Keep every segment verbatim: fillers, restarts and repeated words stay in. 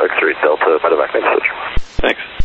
X-ray Delta medevac message. Thanks.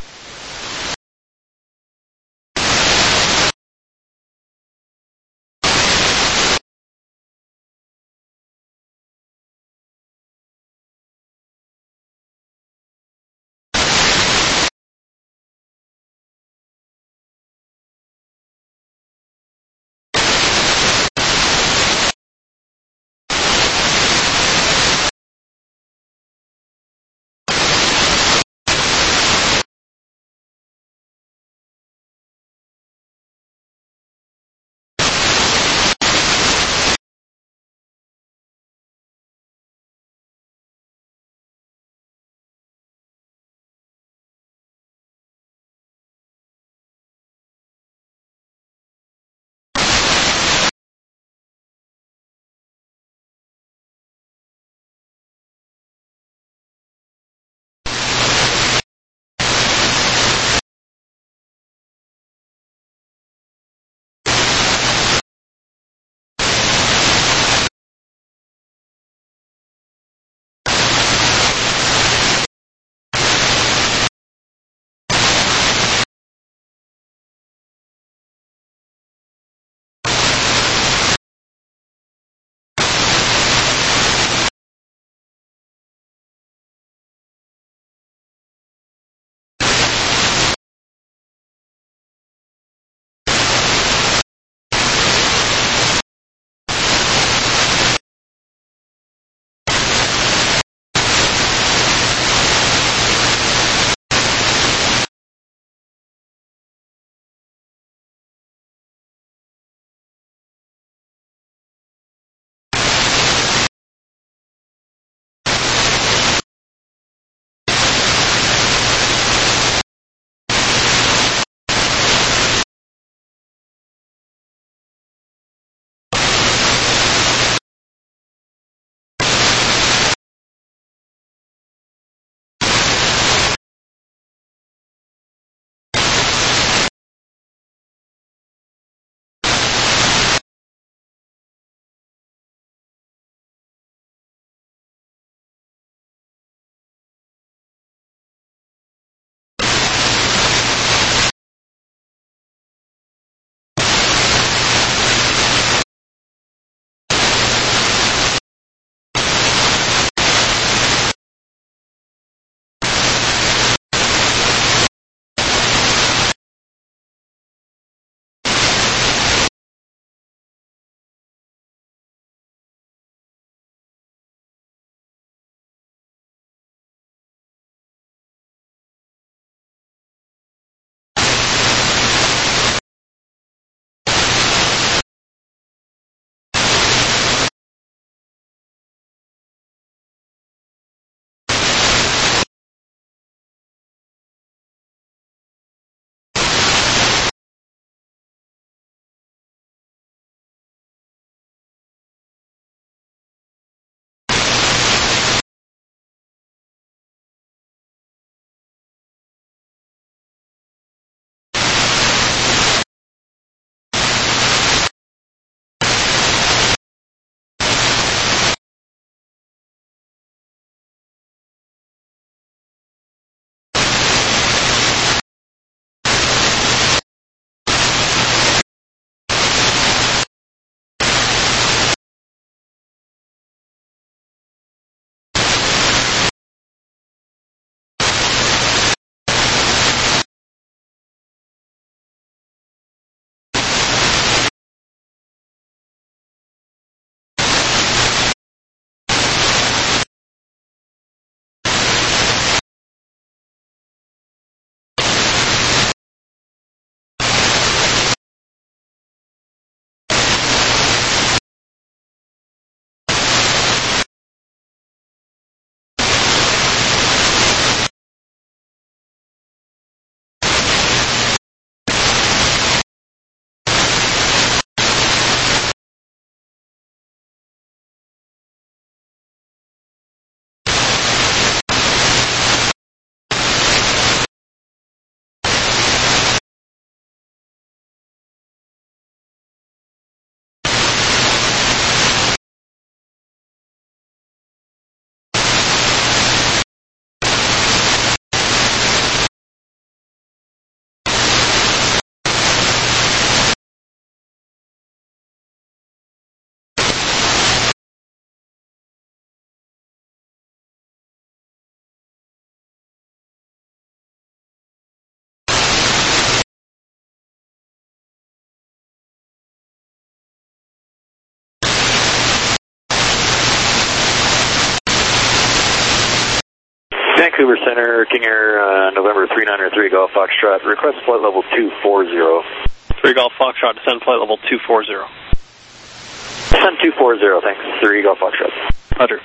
Vancouver Center, King Air, uh, November three nine three Golf Foxtrot, request flight level two four zero. three Golf Foxtrot, descend flight level two four zero. Descend two four zero, thanks. three Golf Foxtrot. Roger.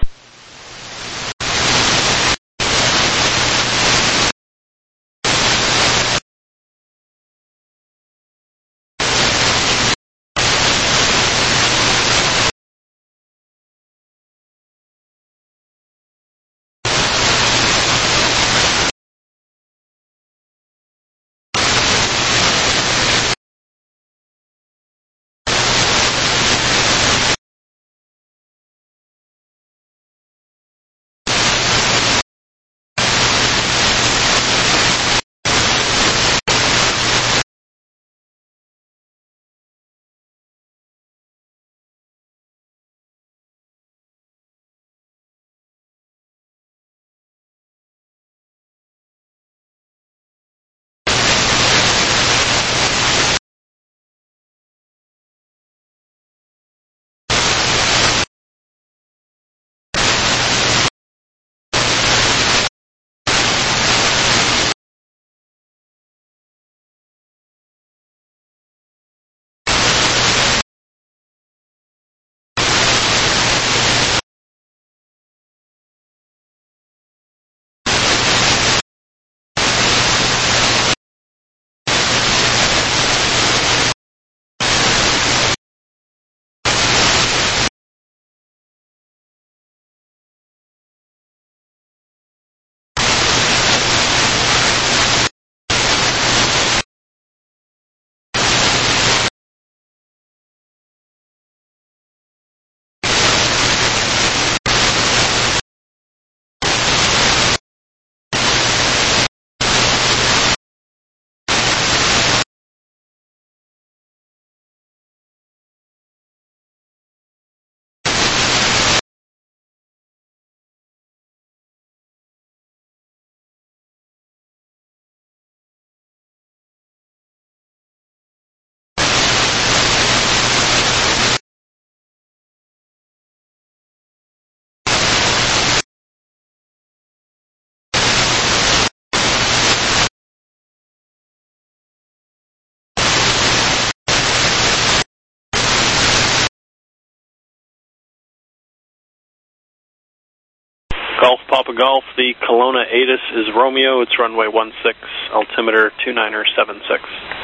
Golf Papa Golf, the Kelowna ATIS is Romeo, it's runway one six, altimeter two niner seven six.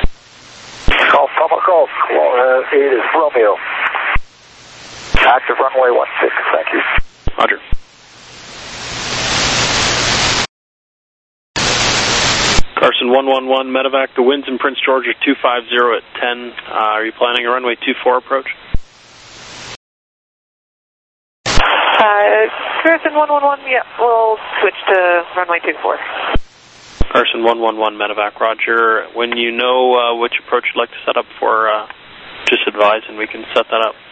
Golf Papa Golf, Kelowna ATIS Romeo. Active runway one six, thank you. Roger. Carson one one one, Medevac, the winds in Prince George are two five zero at ten. Uh, are you planning a runway two four approach? Uh, Carson one one one, yeah, we'll switch to runway two four. Carson one one one, Medevac, Roger. When you know uh, which approach you'd like to set up for, uh, just advise and we can set that up.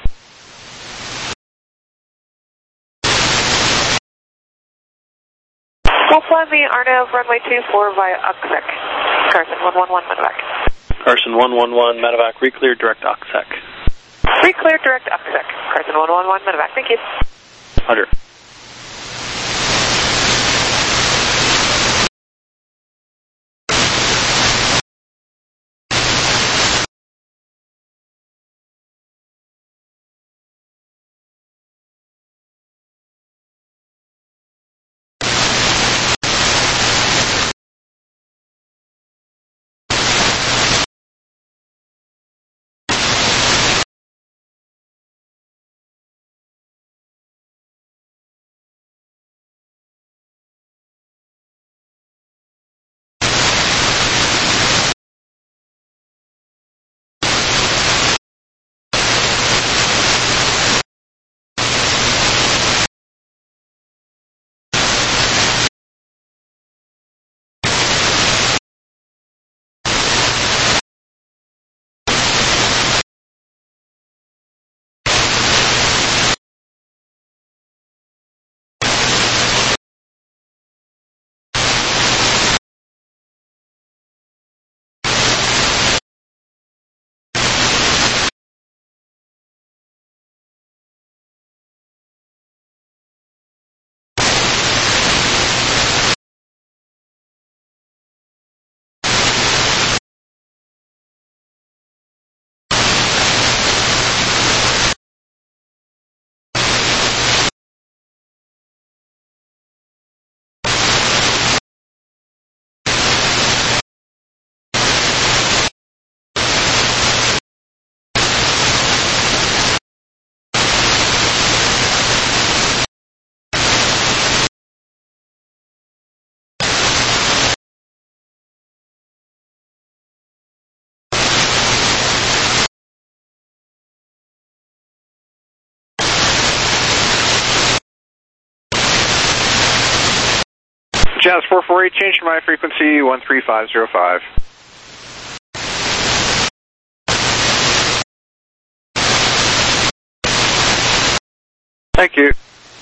We'll fly the Arnav runway two four via Uxec. Carson one one one, Medevac. Carson one one one, Medevac, reclear direct Uxec. Reclear direct Uxec. Carson one one one, Medevac, thank you. Roger. Jazz four four eight, change to my frequency one three five zero five. Thank you.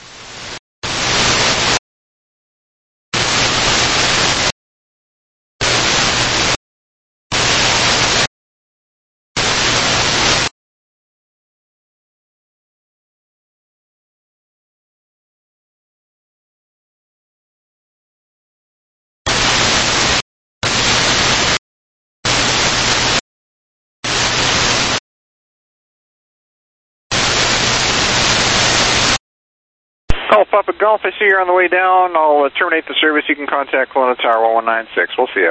Oh, Papa Golf, I see you're on the way down. I'll uh, terminate the service. You can contact Kelowna Tower one one nine six. We'll see you.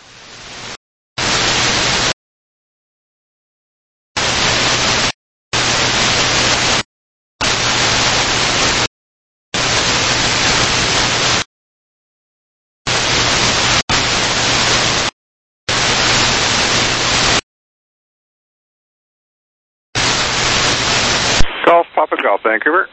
Golf, Papa Golf, Vancouver.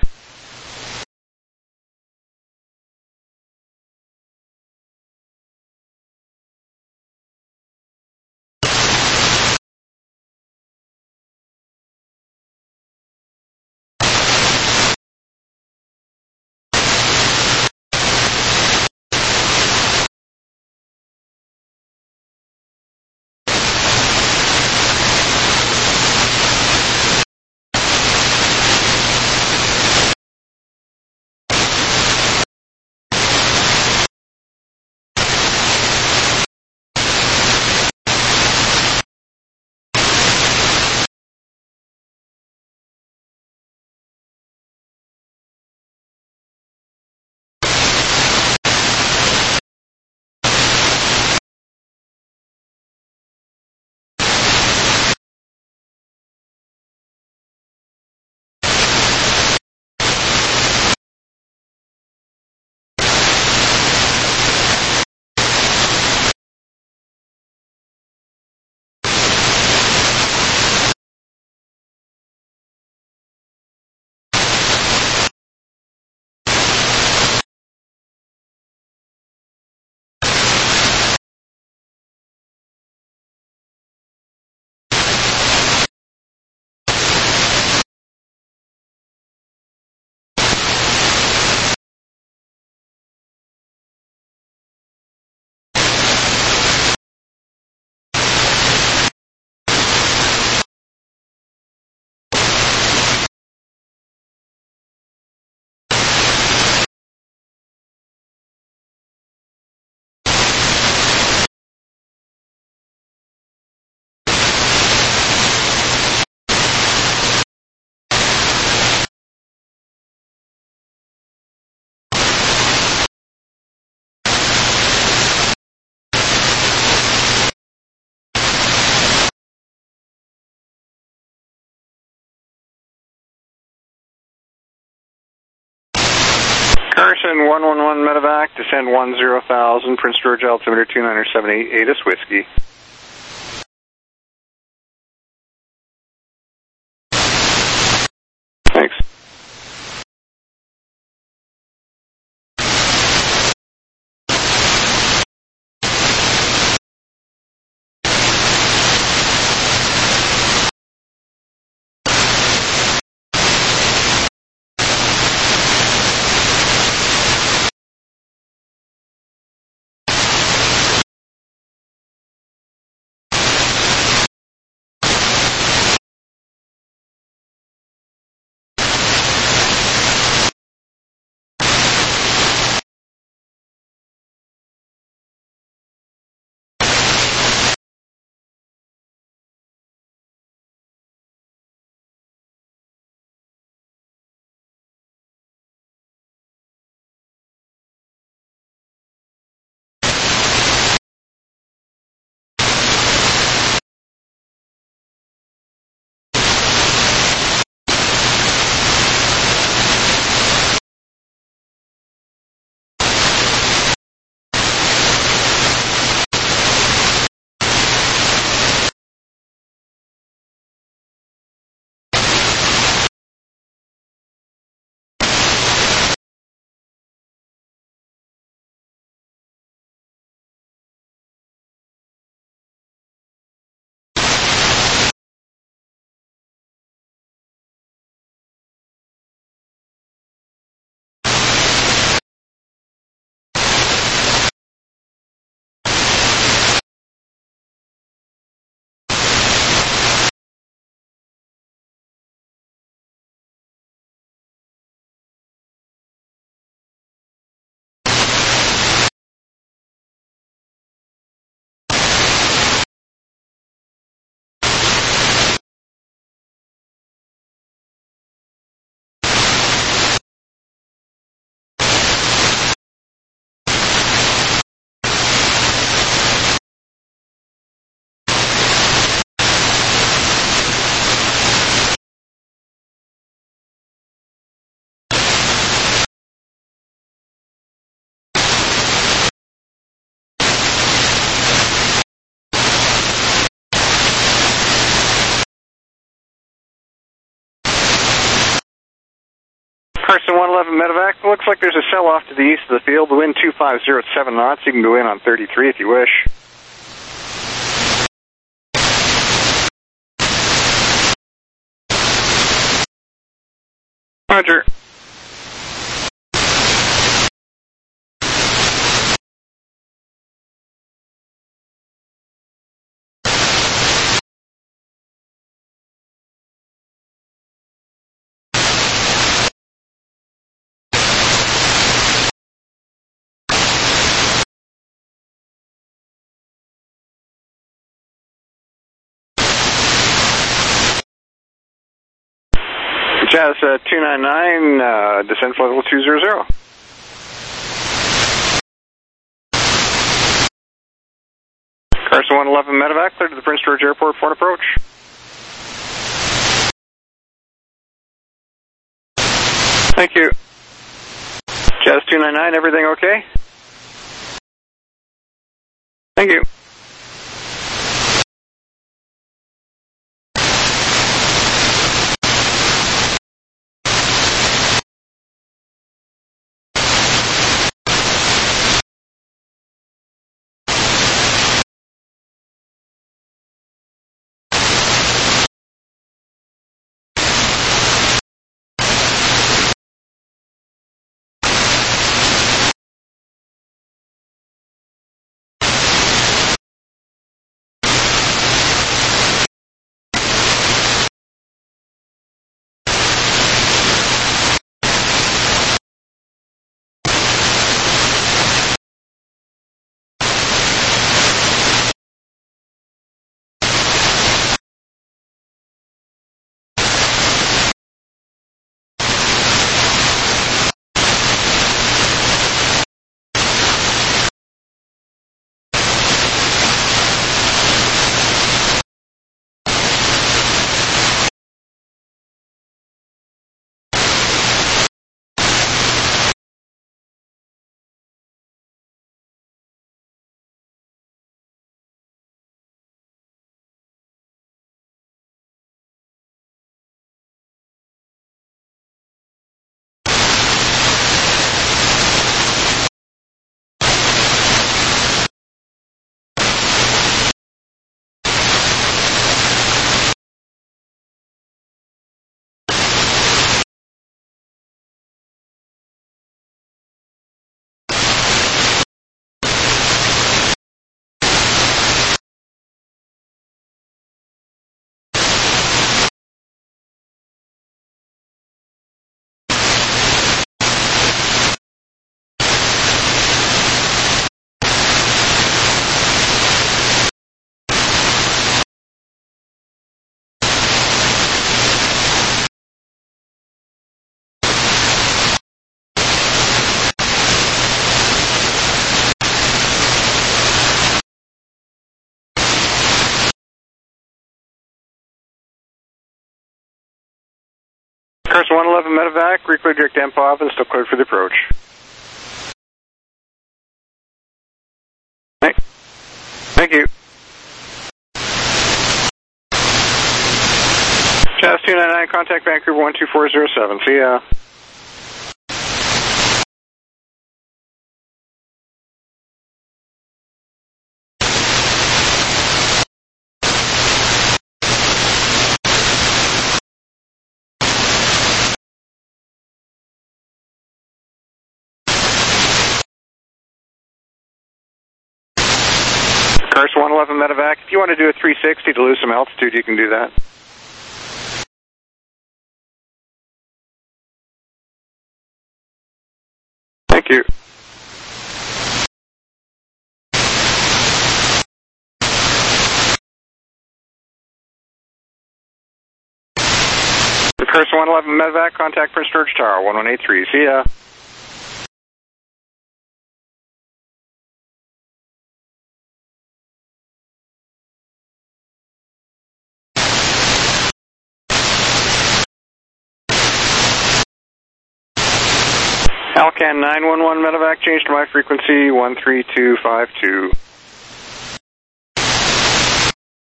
Carson one one one Medevac, descend one zero thousand, Prince George altimeter two nine seven eight, ATIS Whiskey. Thanks. Carson one eleven Medevac, looks like there's a sell-off to the east of the field. The wind two five zero at seven knots. You can go in on thirty-three if you wish. Roger. Jazz uh, two nine nine, uh, descent flight level two zero zero. Carson one eleven Medevac, clear to the Prince George Airport, port approach. Thank you. Jazz two nine nine, everything okay? Thank you. Carson one eleven Medevac, reclear direct D E M P off and still cleared for the approach. Thank, thank you. Jazz two nine nine, contact Vancouver one two four zero seven. See ya. Carson one eleven Medevac, if you want to do a three sixty to lose some altitude, you can do that. Thank you. Carson one eleven Medevac, contact Prince George Tower, one one eight three. See ya. Alcan nine one one Medevac, change to my frequency, one three two five two.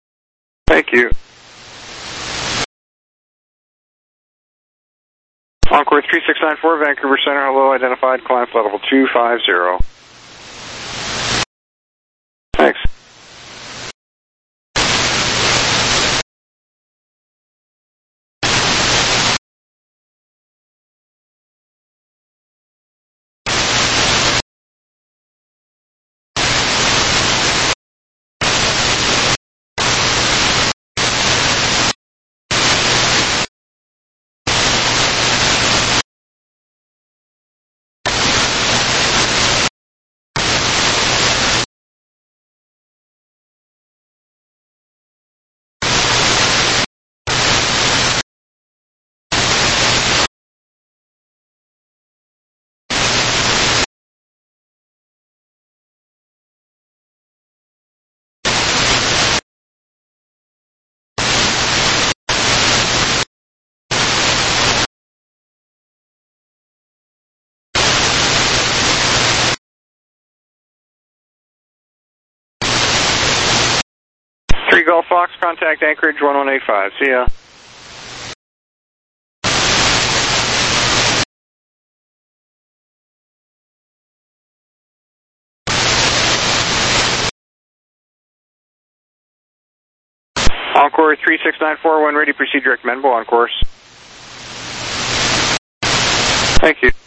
Thank you. Encore three six nine four, Vancouver Center, hello, identified, climb flight level two five zero. Thanks. three Golf Fox, contact Anchorage one one eight five. See ya. Encore three six nine four, when ready, proceed direct Menbo on course. Thank you.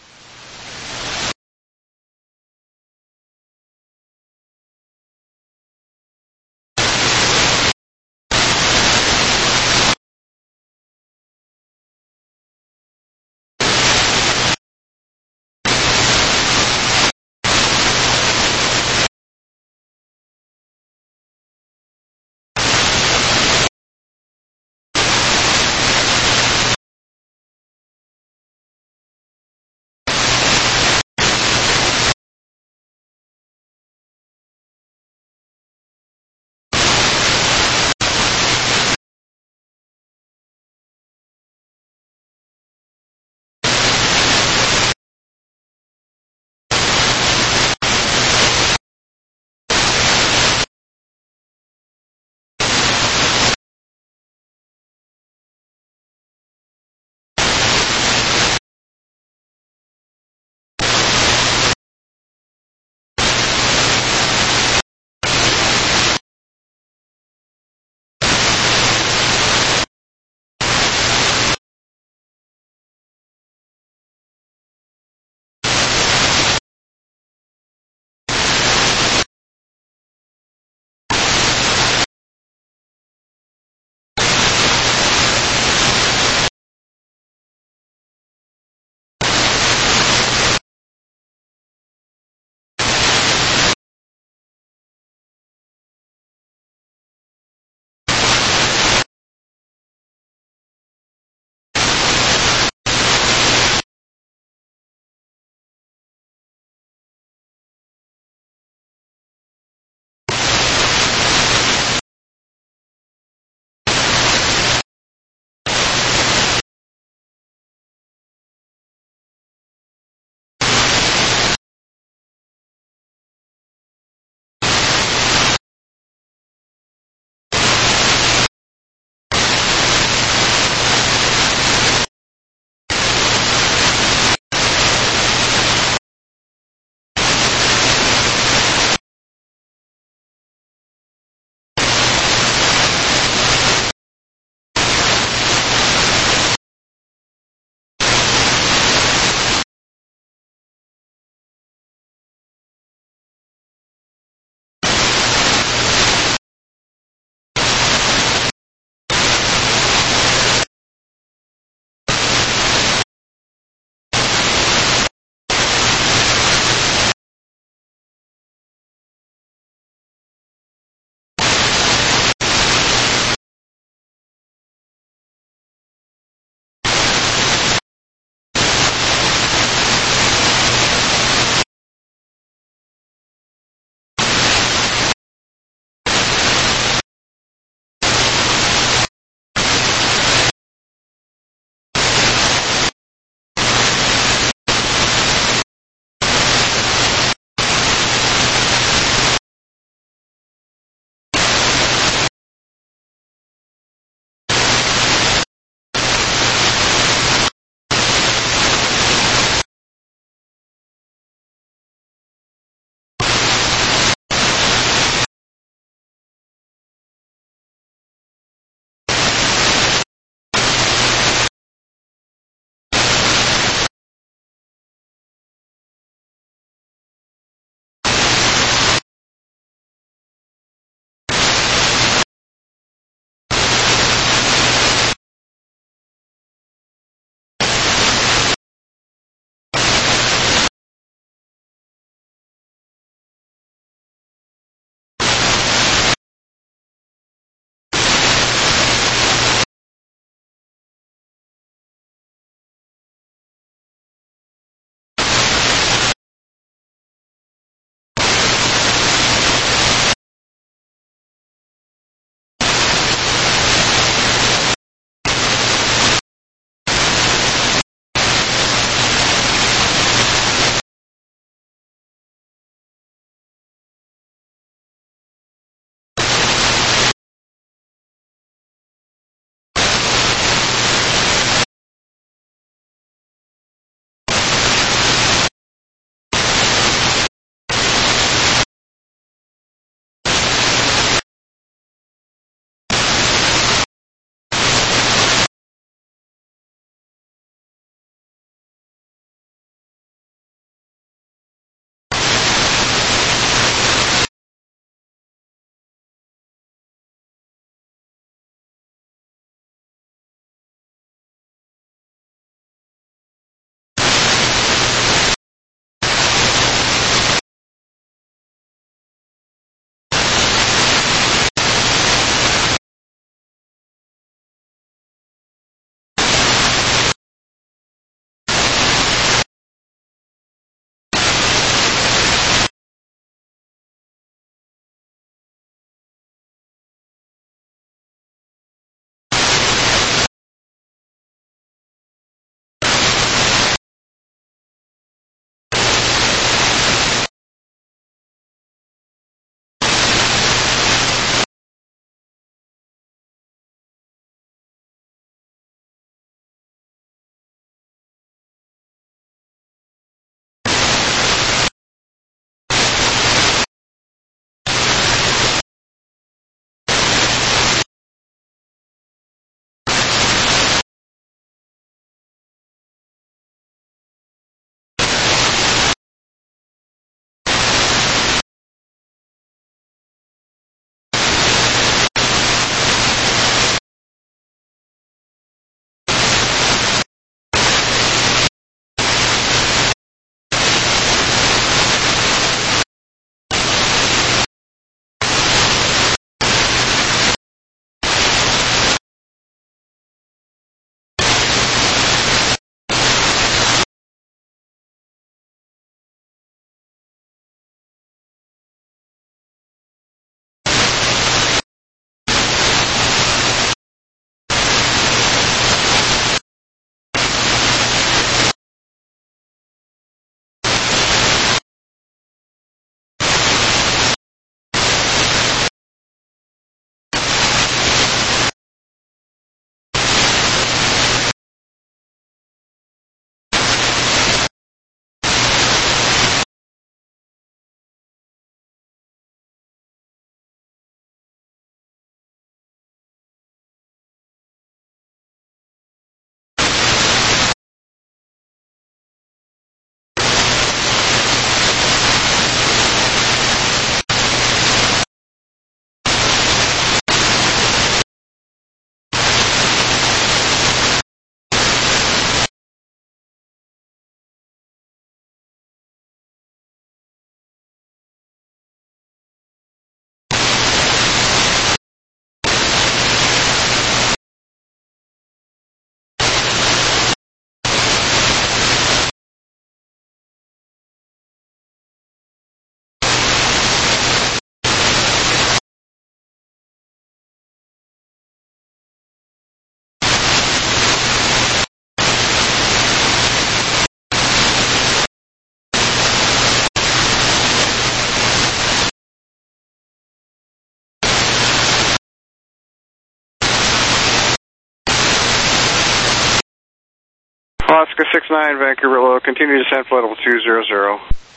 Alaska six nine, Vancouver low, continue descent flight level two zero zero.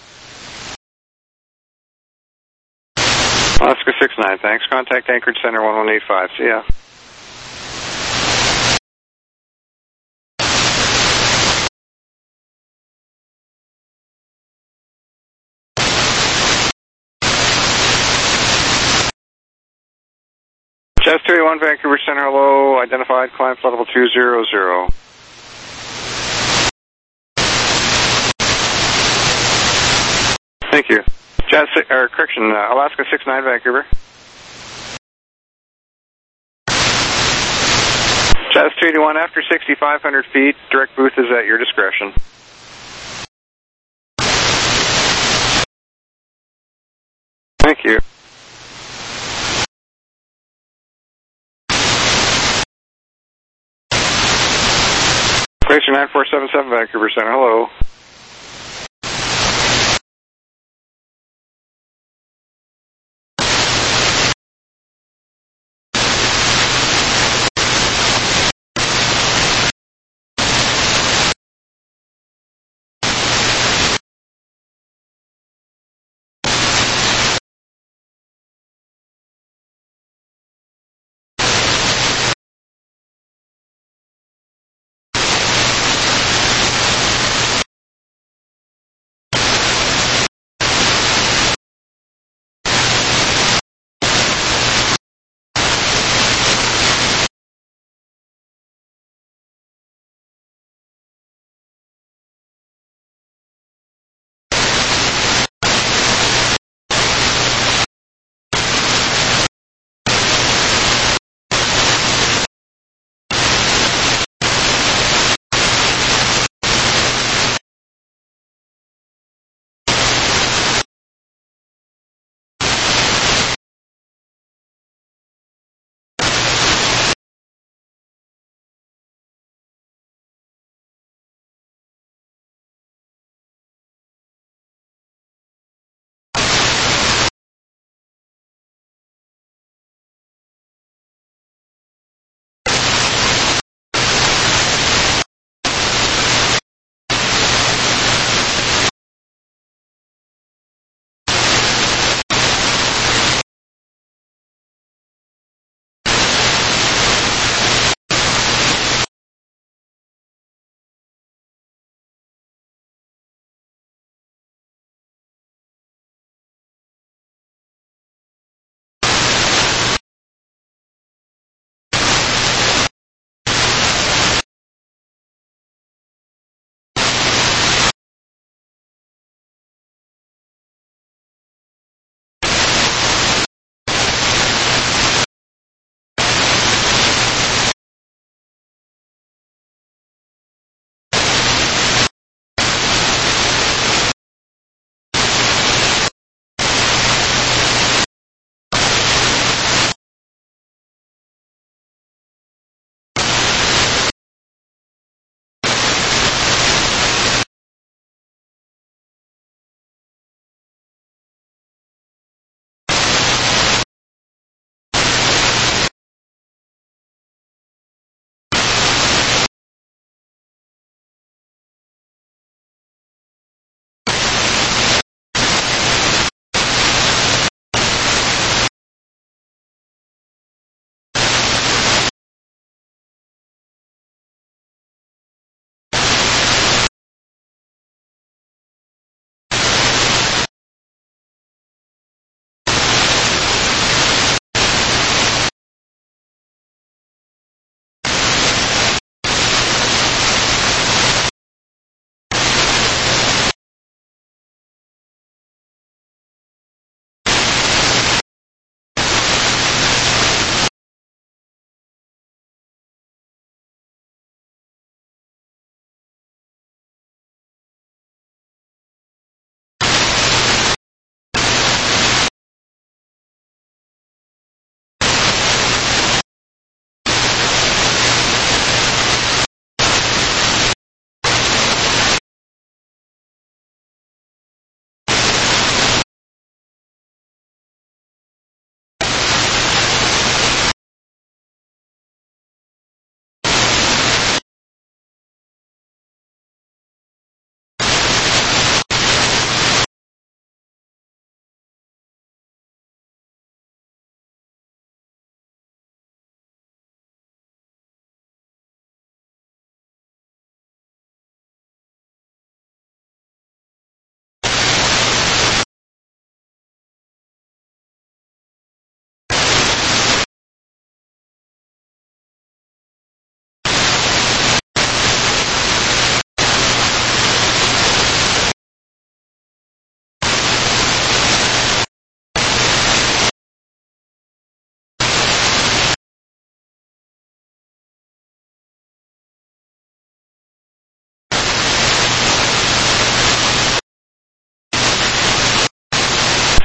Alaska six nine, thanks. Contact Anchorage Center one one eight five, see ya. Jazz two eighty-one, Vancouver Center low, identified, climb flight level two zero zero. Thank you. Jazz, or correction, uh, Alaska six nine, Vancouver. Jazz two eighty-one, after sixty-five hundred feet, direct booth is at your discretion. Thank you. Glacier nine four seven seven, Vancouver Center, hello.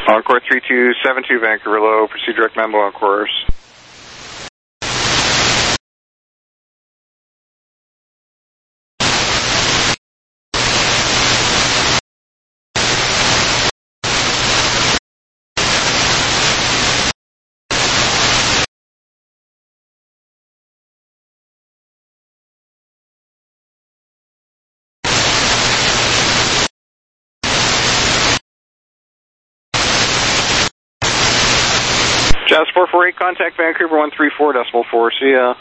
Encore three two seven two, Vancouver Low, proceed direct Mambo on course. Jazz four four eight, contact Vancouver one three four decimal four, see ya.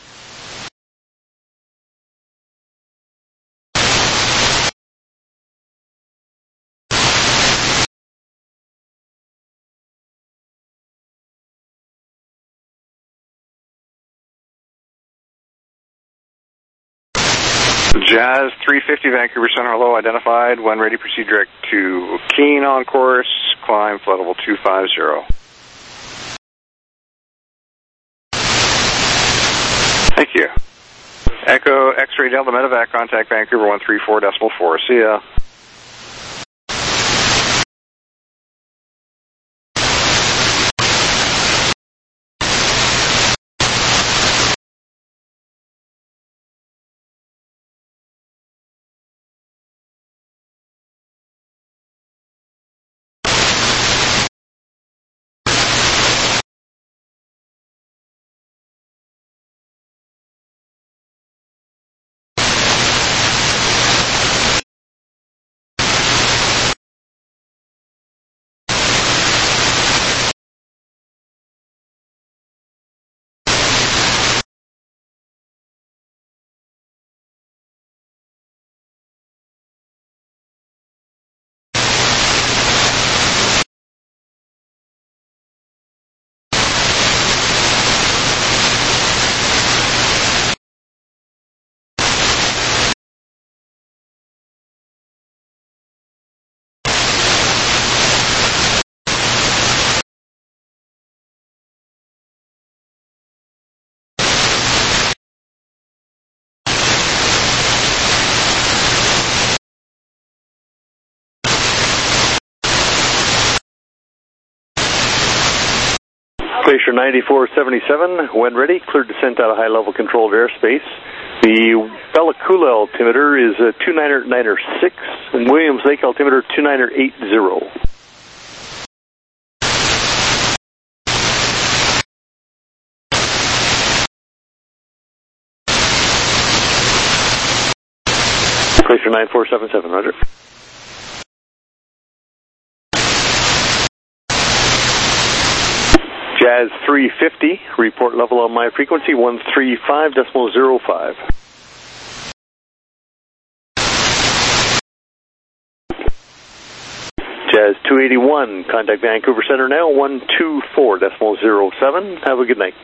Jazz three fifty, Vancouver Center Low, identified. When ready, proceed direct to Keene on course, climb flood level two five zero. Thank you. Echo X-ray Delta Medevac, contact Vancouver one three four decimal four, see ya. Glacier ninety-four seventy-seven, when ready, cleared descent out of high-level controlled airspace. The Bella Coola altimeter is uh, two nine nine six, and Williams Lake altimeter two nine eight zero. Glacier nine four seven seven, roger. Jazz three fifty, report level on my frequency one three five decimal zero five. Jazz two eighty-one, contact Vancouver Center now one two four decimal zero seven. Have a good night.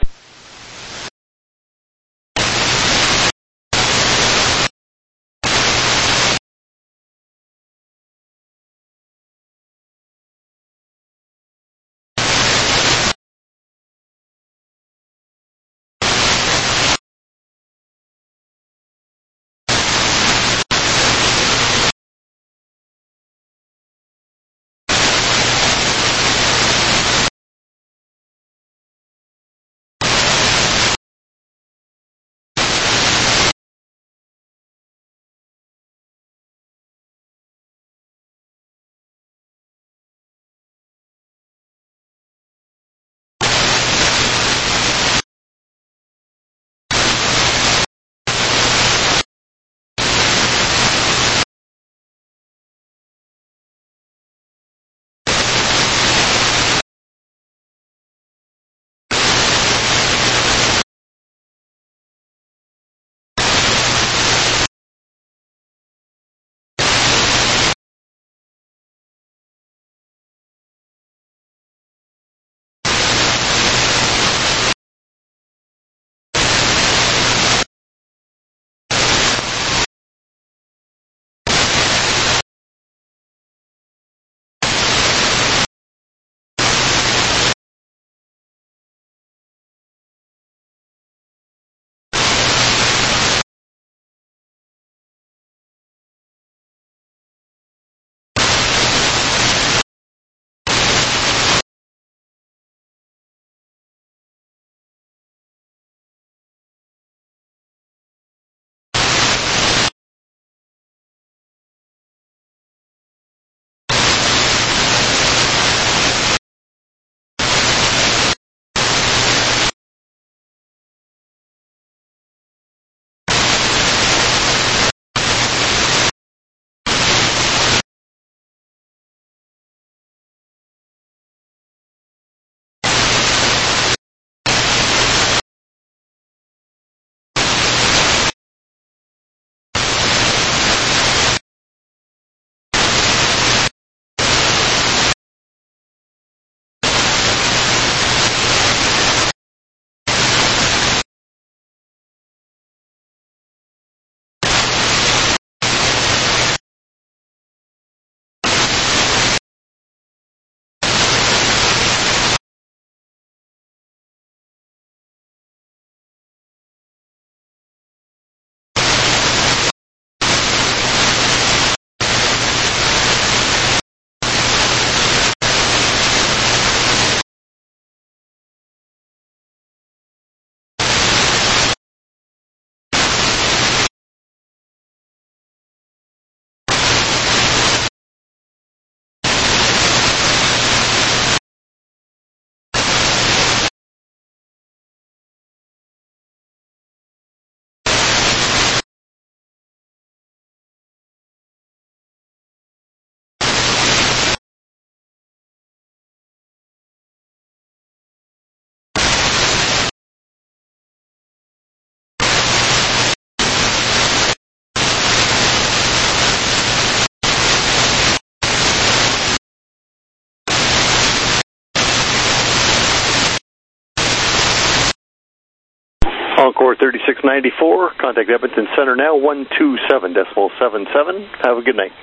Core thirty-six ninety-four, contact Edmonton Center now, one two seven decimal seven seven. Have a good night.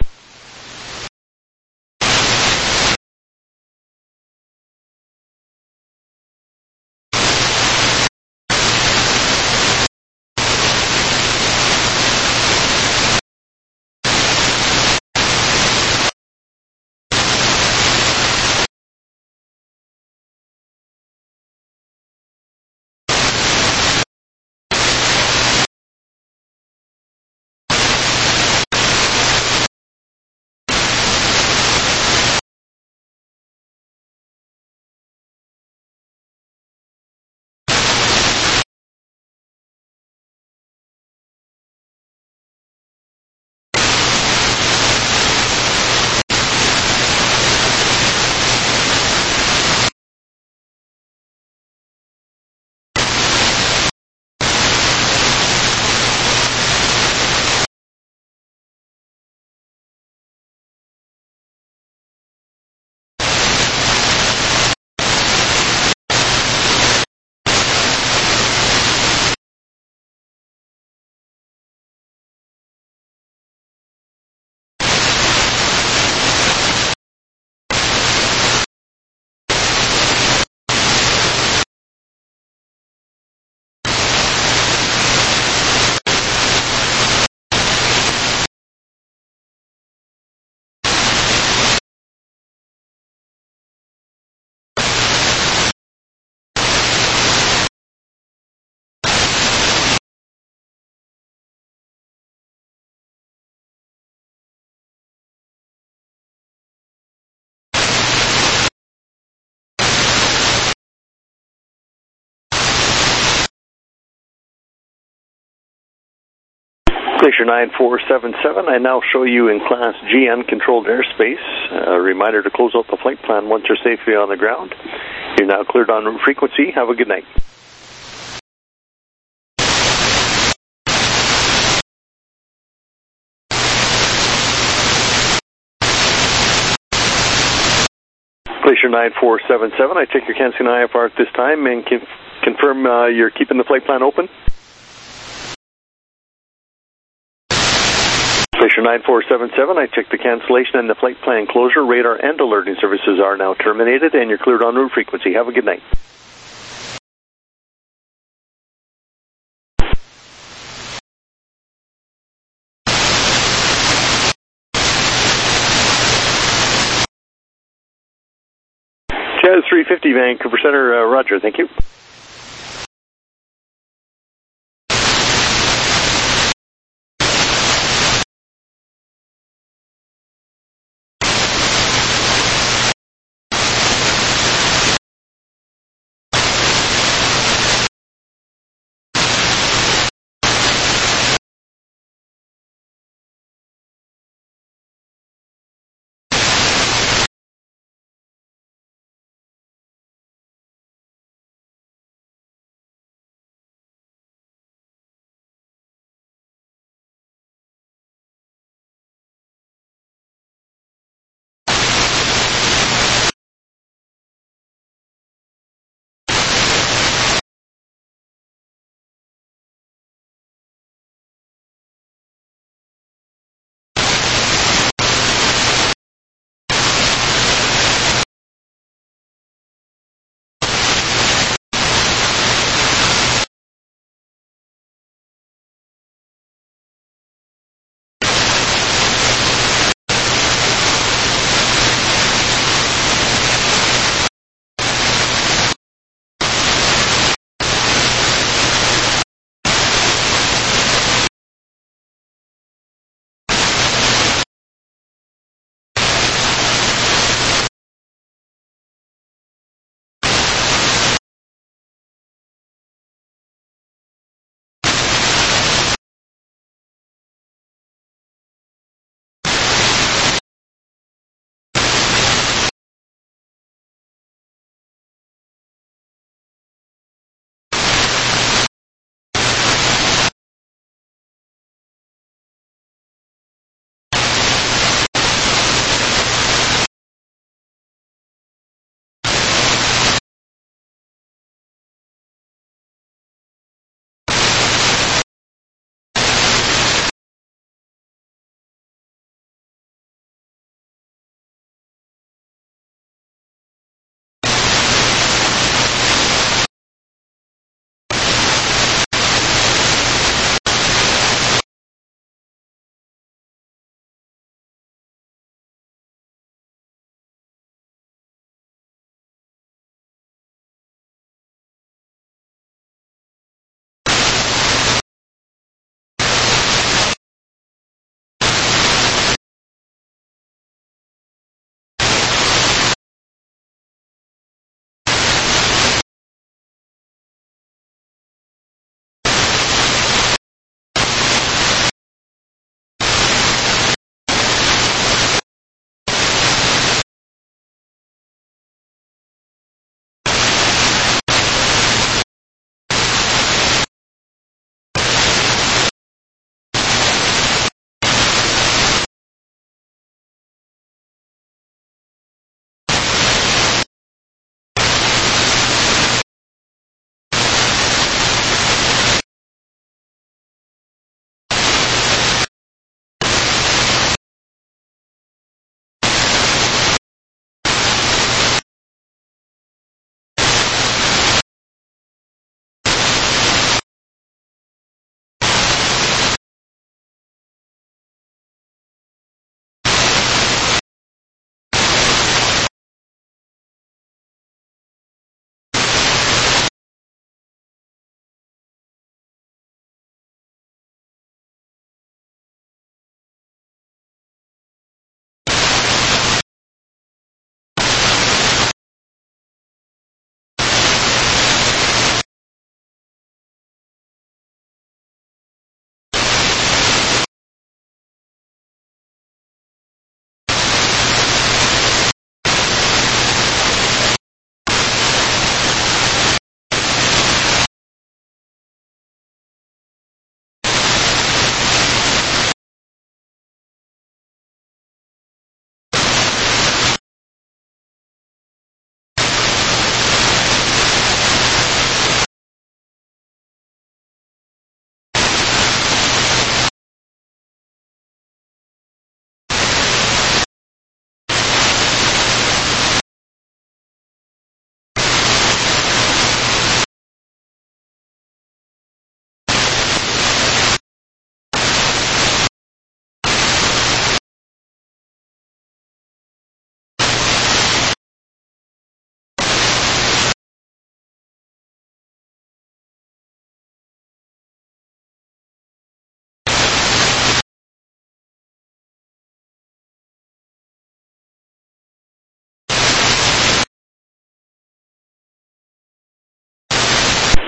Glacier nine four seven seven, I now show you in Class G uncontrolled airspace. A reminder to close out the flight plan once you're safely on the ground. You're now cleared en route frequency. Have a good night. Glacier nine four seven seven, I check your canceling I F R at this time and can confirm uh, you're keeping the flight plan open. Glacier nine four seven seven, I check the cancellation and the flight plan closure. Radar and alerting services are now terminated and you're cleared en route frequency. Have a good night. Jazz three fifty, Vancouver Center, uh, roger, thank you.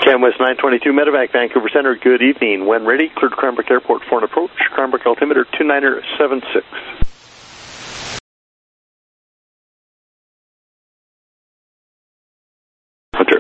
Cam West nine twenty-two, Medevac, Vancouver Center. Good evening. When ready, cleared Cranbrook Airport for an approach. Cranbrook altimeter two nine seven six. Roger.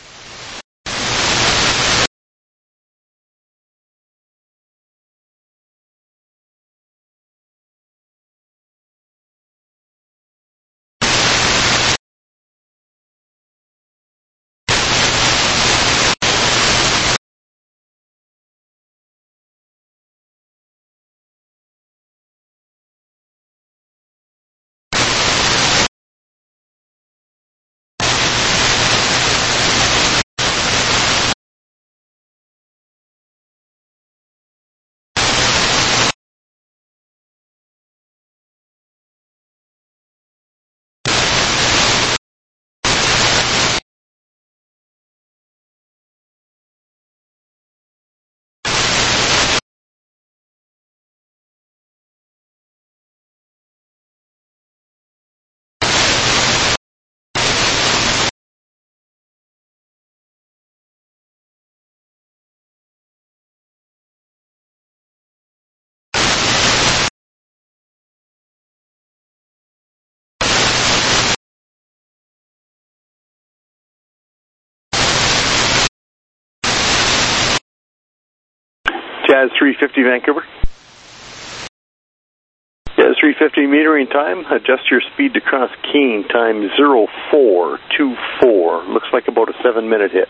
Jazz three fifty, Vancouver. Jazz three fifty, metering time. Adjust your speed to cross Keene, time zero four two four. Looks like about a seven minute hit.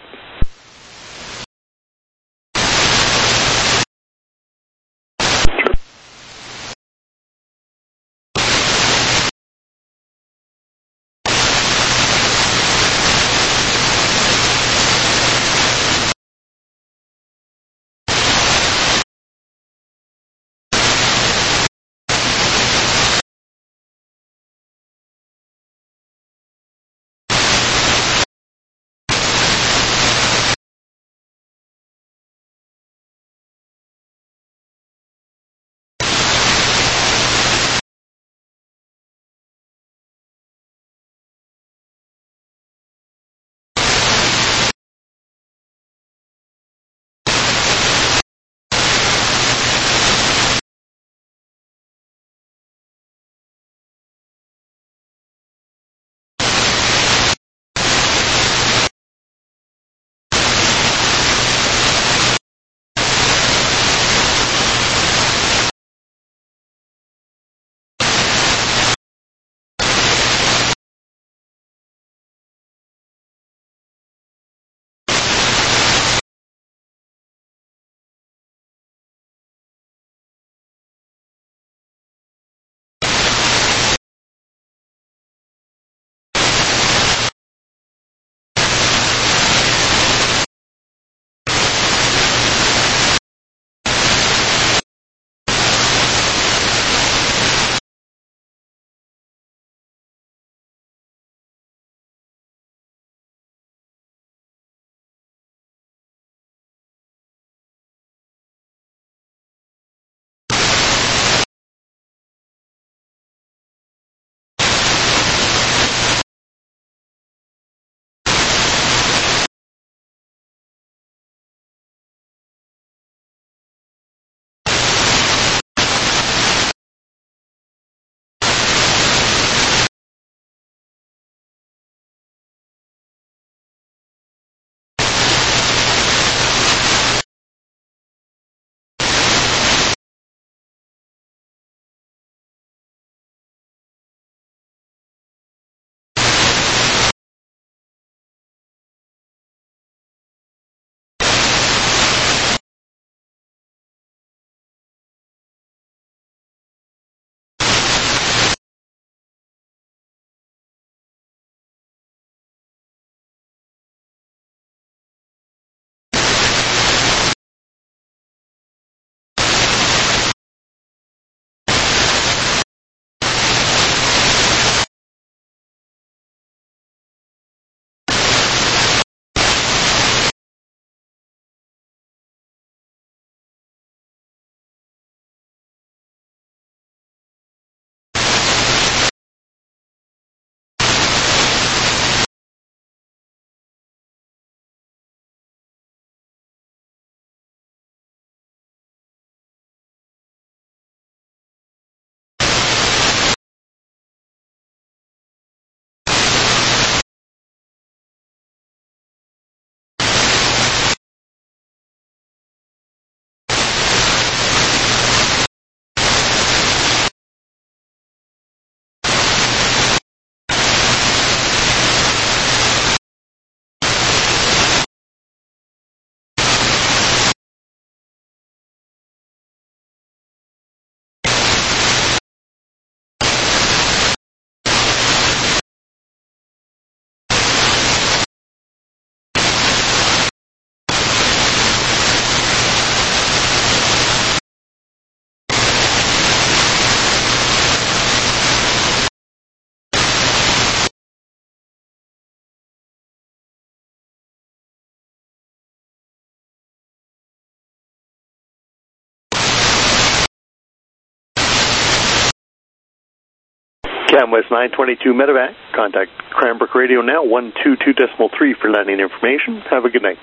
Cam West nine twenty-two Medevac. Contact Cranbrook Radio now, one two two decimal three for landing information. Have a good night.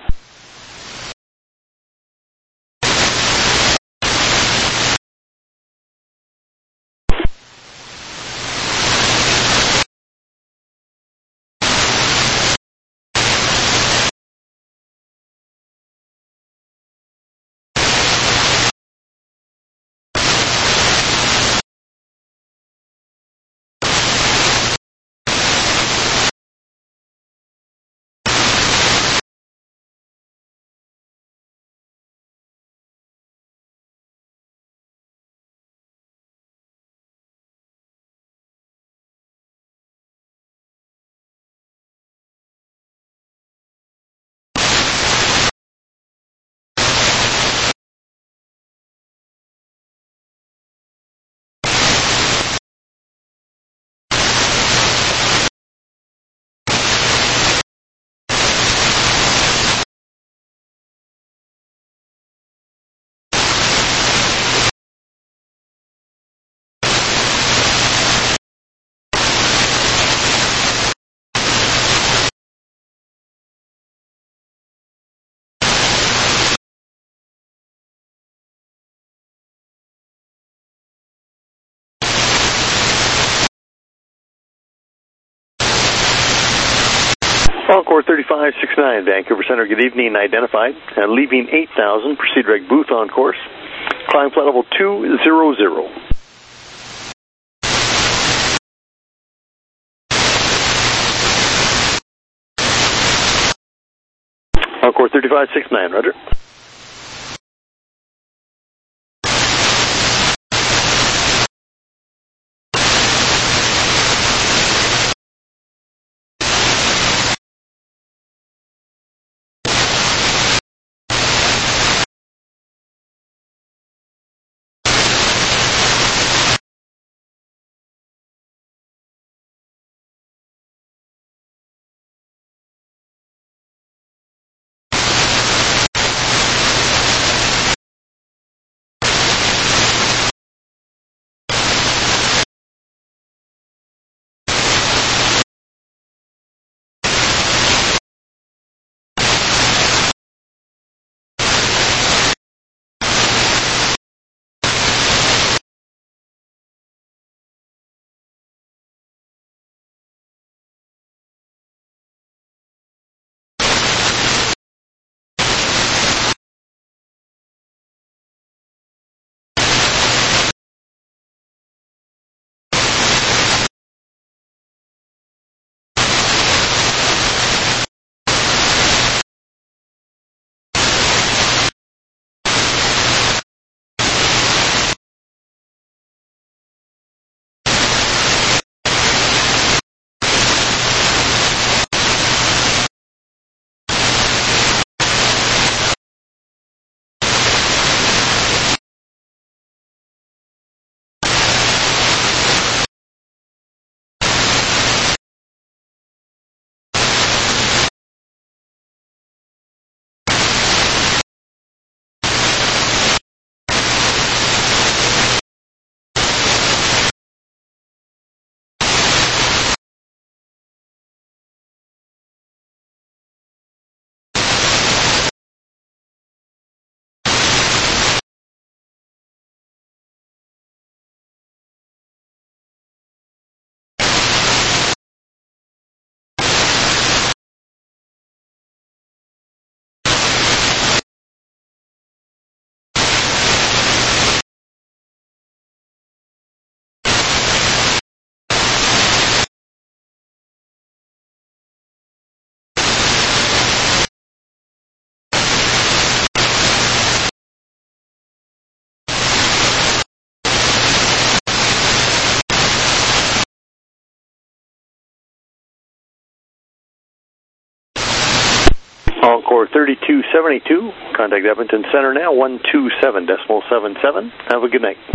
Encore thirty-five sixty-nine, Vancouver Center, good evening, identified. And leaving eight thousand, proceed direct booth on course. Climb flight level two zero zero. Encore thirty-five sixty-nine, roger. Encore thirty-two seventy-two, contact Edmonton Center now, one two seven decimal seven seven. Have a good night.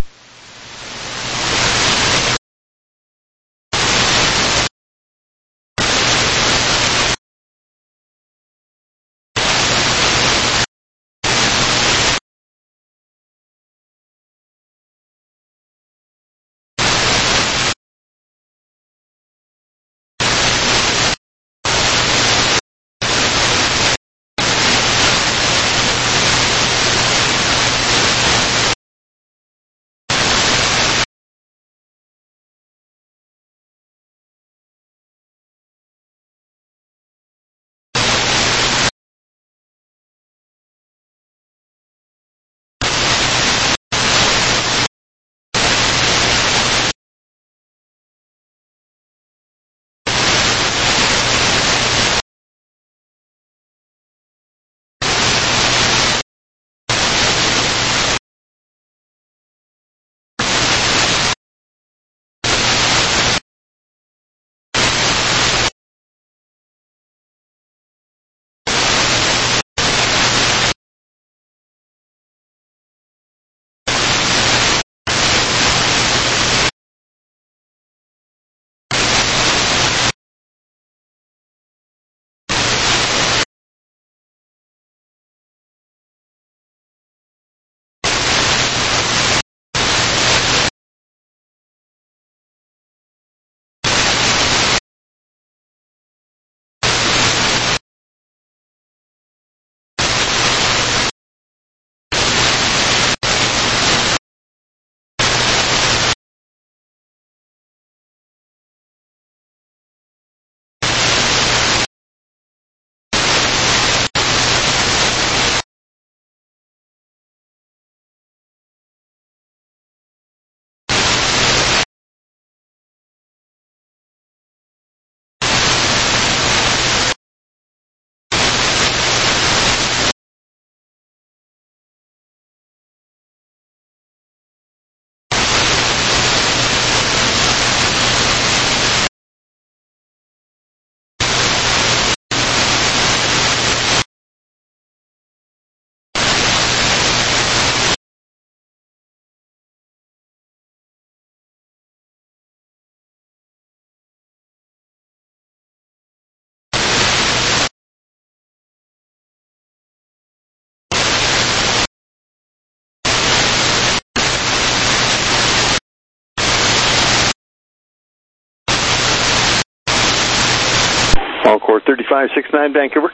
Encore thirty-five sixty-nine, Vancouver.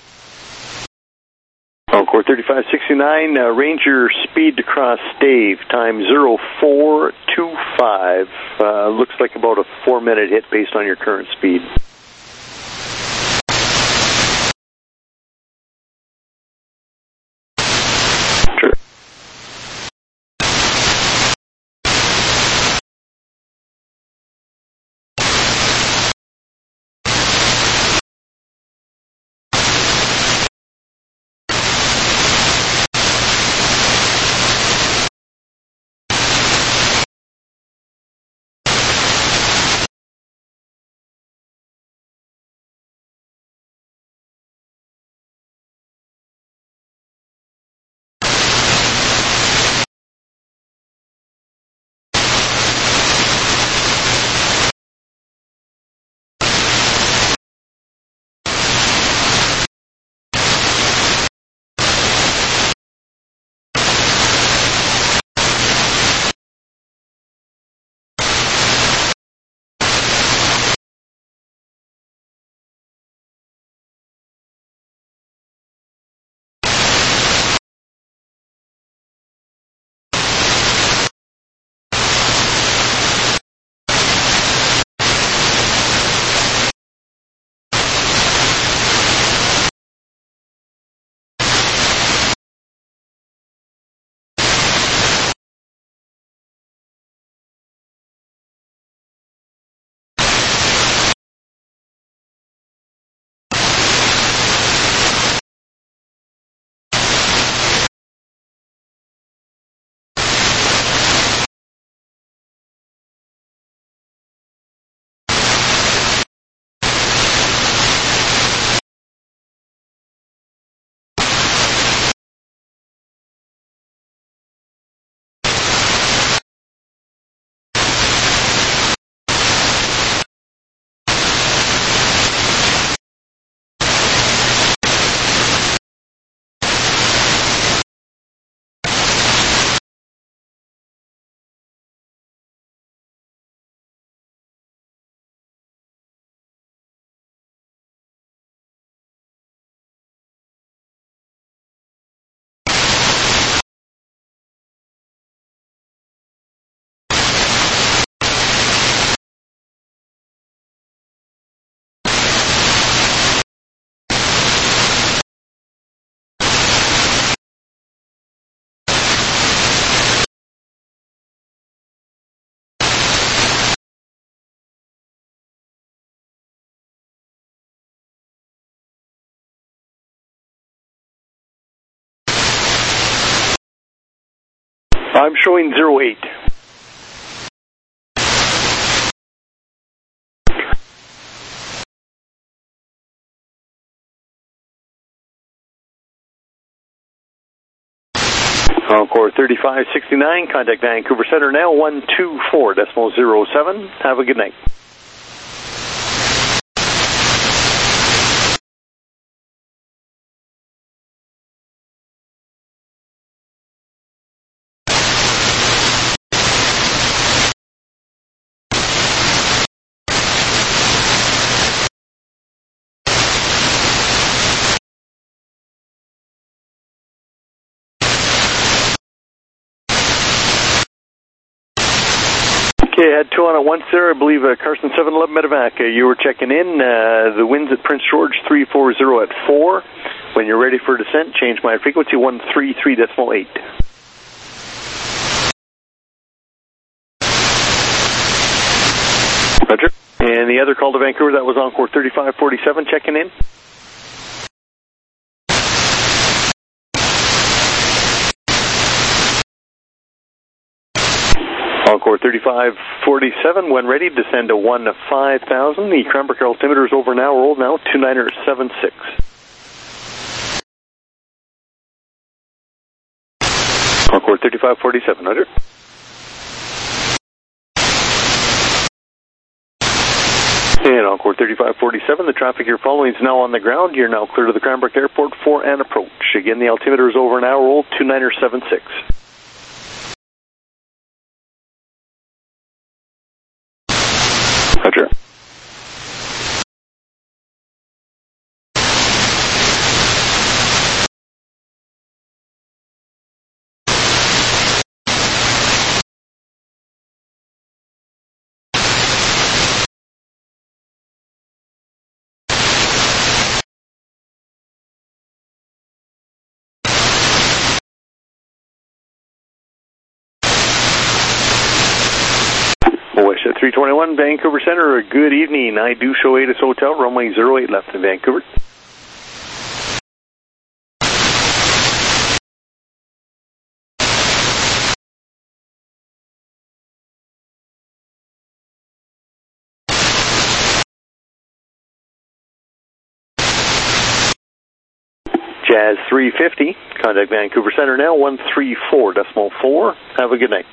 Encore thirty-five sixty-nine, uh, Ranger speed to cross Stave, time zero four two five. Uh, looks like about a four minute hit based on your current speed. Sure. I'm showing zero eight. Encore thirty-five sixty-nine, contact Vancouver Center now, one two four decimal zero seven. Have a good night. Okay, I had two on at once there. I believe uh, Carson seven eleven Medevac, uh, you were checking in. Uh, the winds at Prince George three forty at four. When you're ready for descent, change my frequency one three three decimal eight. Roger. And the other call to Vancouver, that was Encore thirty-five forty-seven, checking in. Encore thirty-five forty-seven, when ready, descend to one five thousand. The Cranbrook altimeter is over now, roll now, two nine seven six. Encore thirty-five forty-seven, roger. And Encore thirty-five forty-seven, the traffic you're following is now on the ground. You're now clear to the Cranbrook Airport for an approach. Again, the altimeter is over now, roll two nine seven six. Roger. three twenty-one, Vancouver Center, good evening. I do show Atis Hotel, runway zero eight left in Vancouver. Jazz three fifty, contact Vancouver Center now, one three four decimal four. Have a good night.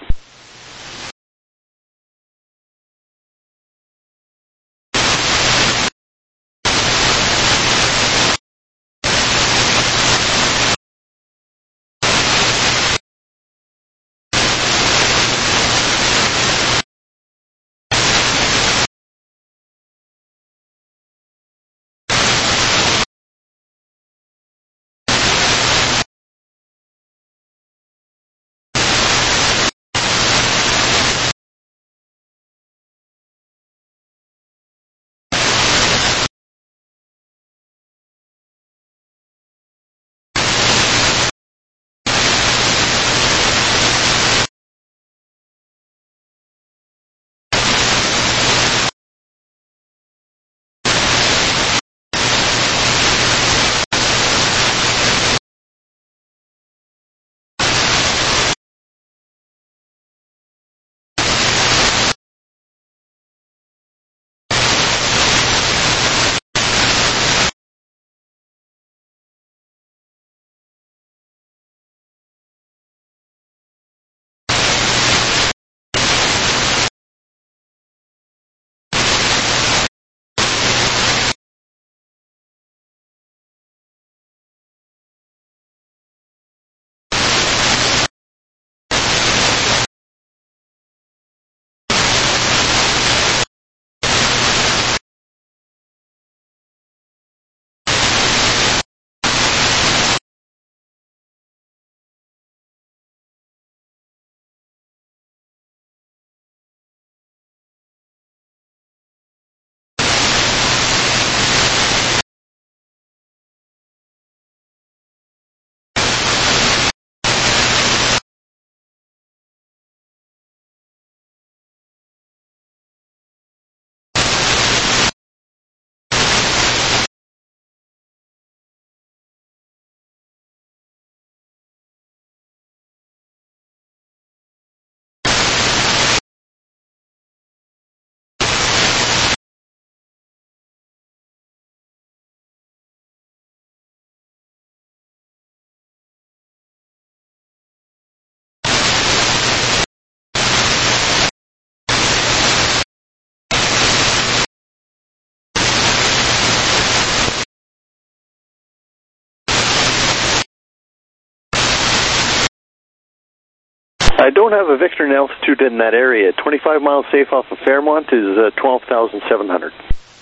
I don't have a Victor in altitude in that area. twenty-five miles safe off of Fairmont is uh, twelve thousand seven hundred.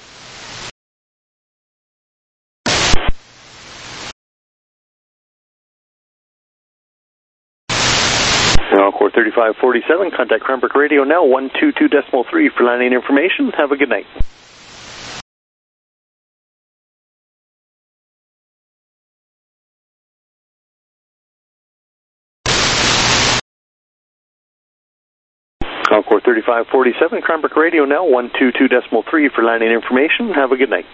Encore thirty-five forty-seven, contact Cranbrook Radio now, one two two decimal three for landing information. Have a good night. Encore thirty-five forty-seven, Cranbrook Radio now, one two two decimal three for landing information. Have a good night.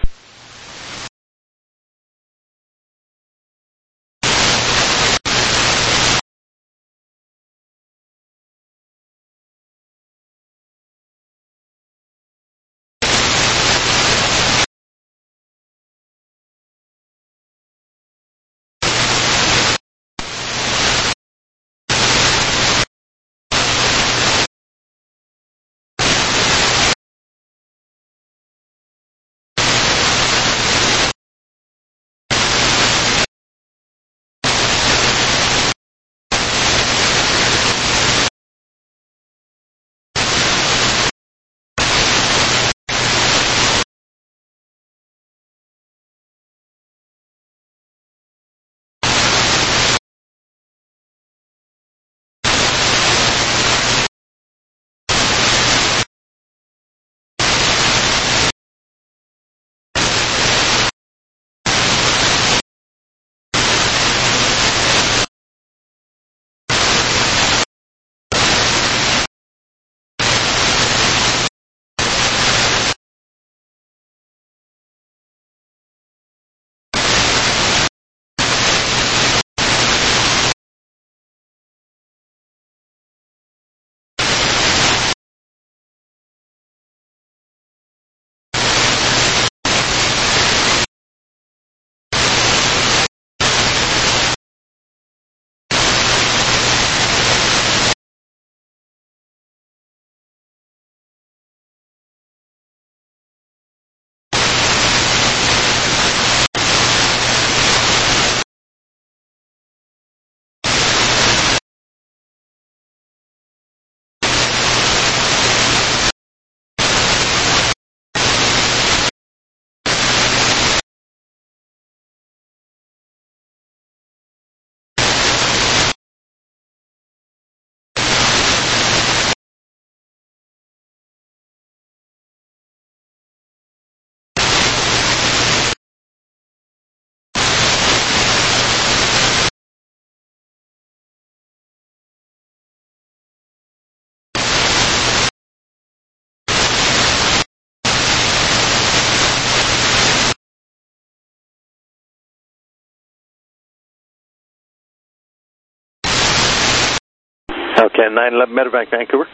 Okay, nine eleven Medevac, Vancouver.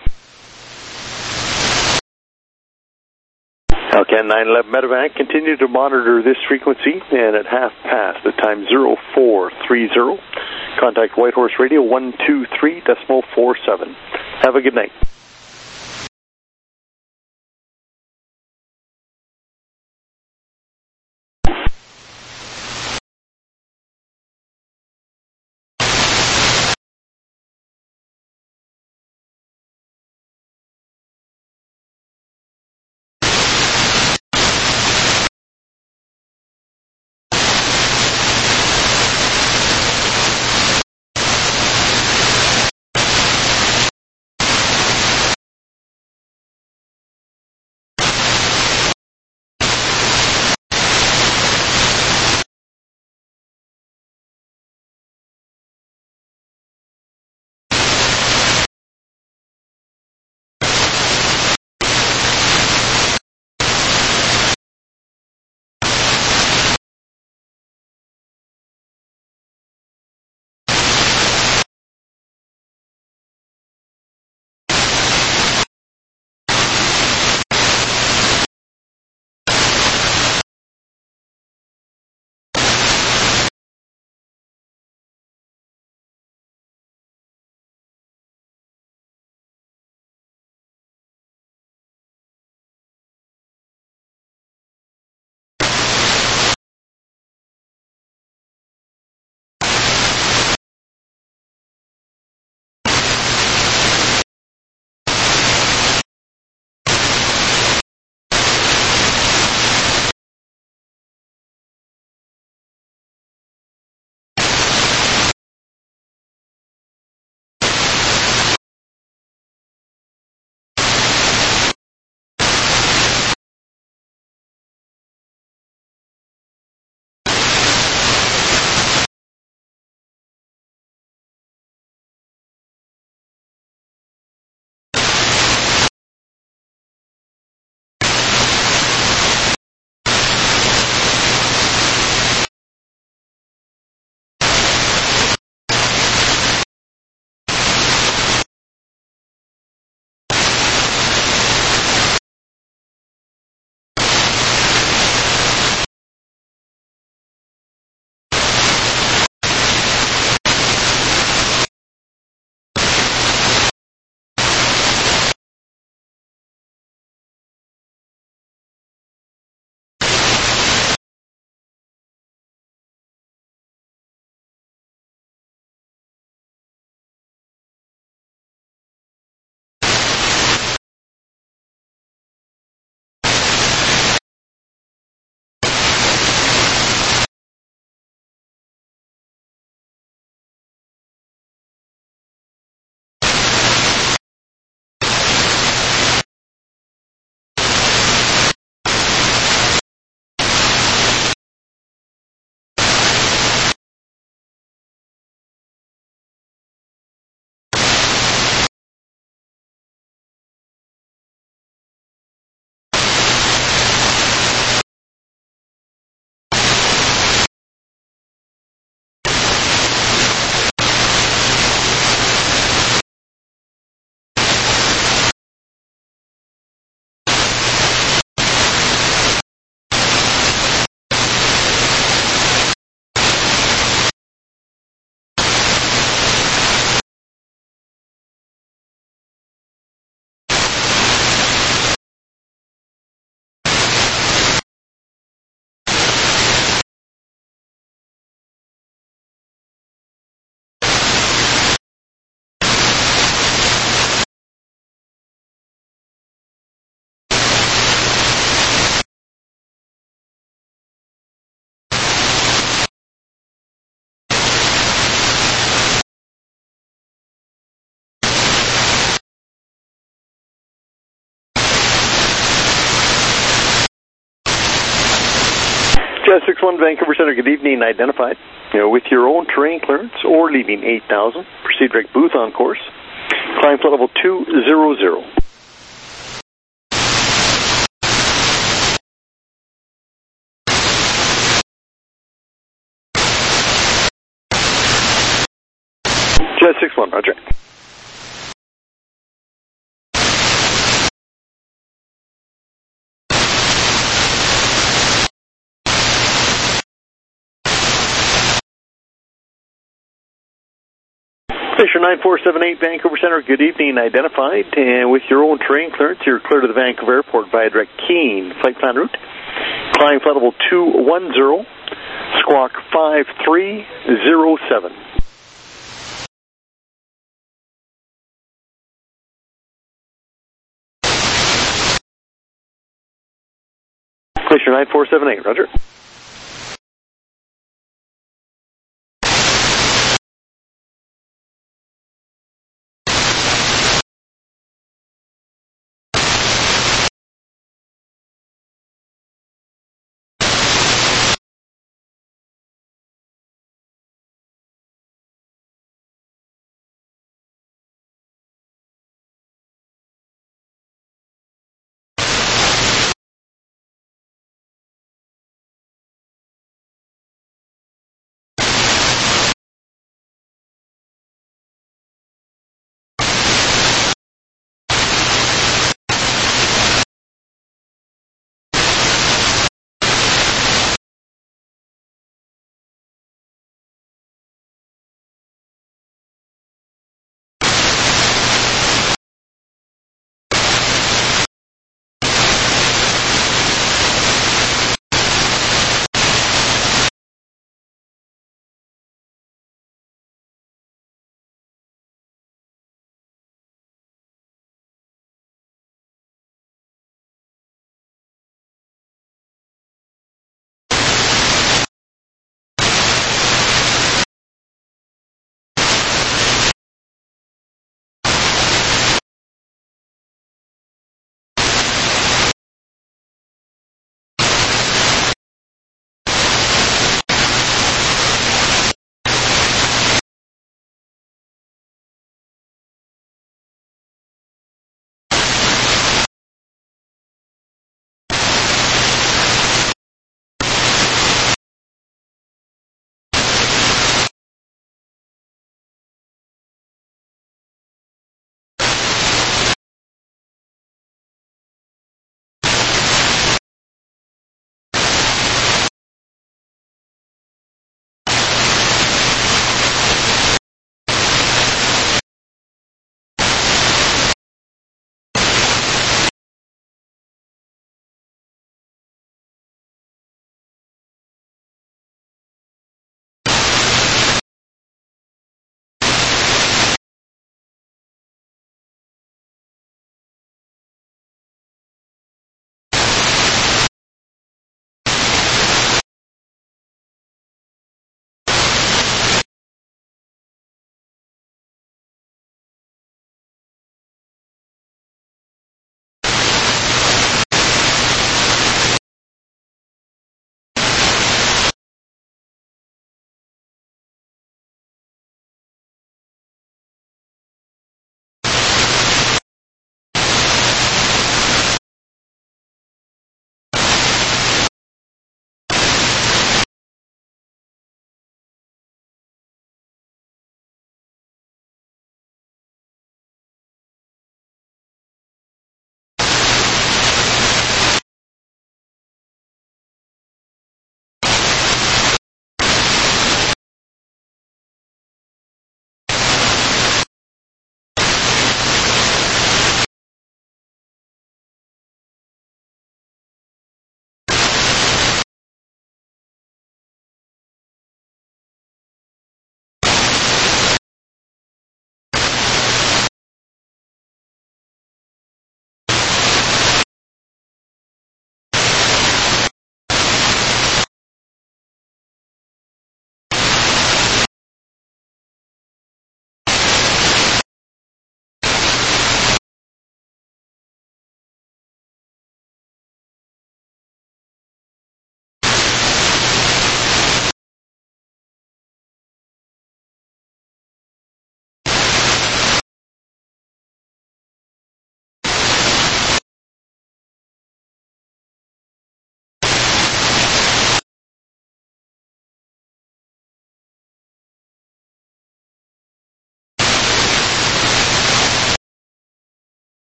Okay, nine eleven Medevac, continue to monitor this frequency, and at half past, at time zero four three zero, contact Whitehorse Radio one two three decimal four seven. Have a good night. Jazz six one Vancouver Center, good evening, identified. You know, with your own terrain clearance or leaving eight thousand, proceed direct booth on course. Climb flight level two zero zero. Jazz six one, roger. Glacier nine four seven eight, Vancouver Center, good evening, identified, and with your own terrain clearance, you're clear to the Vancouver Airport via direct Keene flight plan route. Climb flight level two one zero, squawk five three zero seven. Glacier nine four seven eight, roger.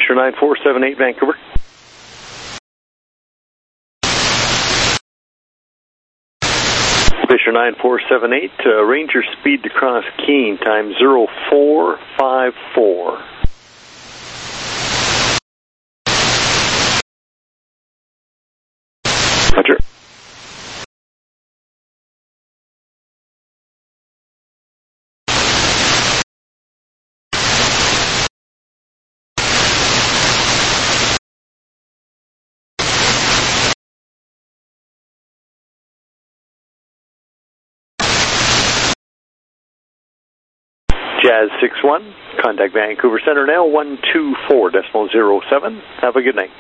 Glacier nine four seven eight, Vancouver. Glacier nine four seven eight, uh, Ranger speed to cross Keene, time zero four five four. Roger. Jazz six one, contact Vancouver Center now, one two four decimal zero seven. Have a good night.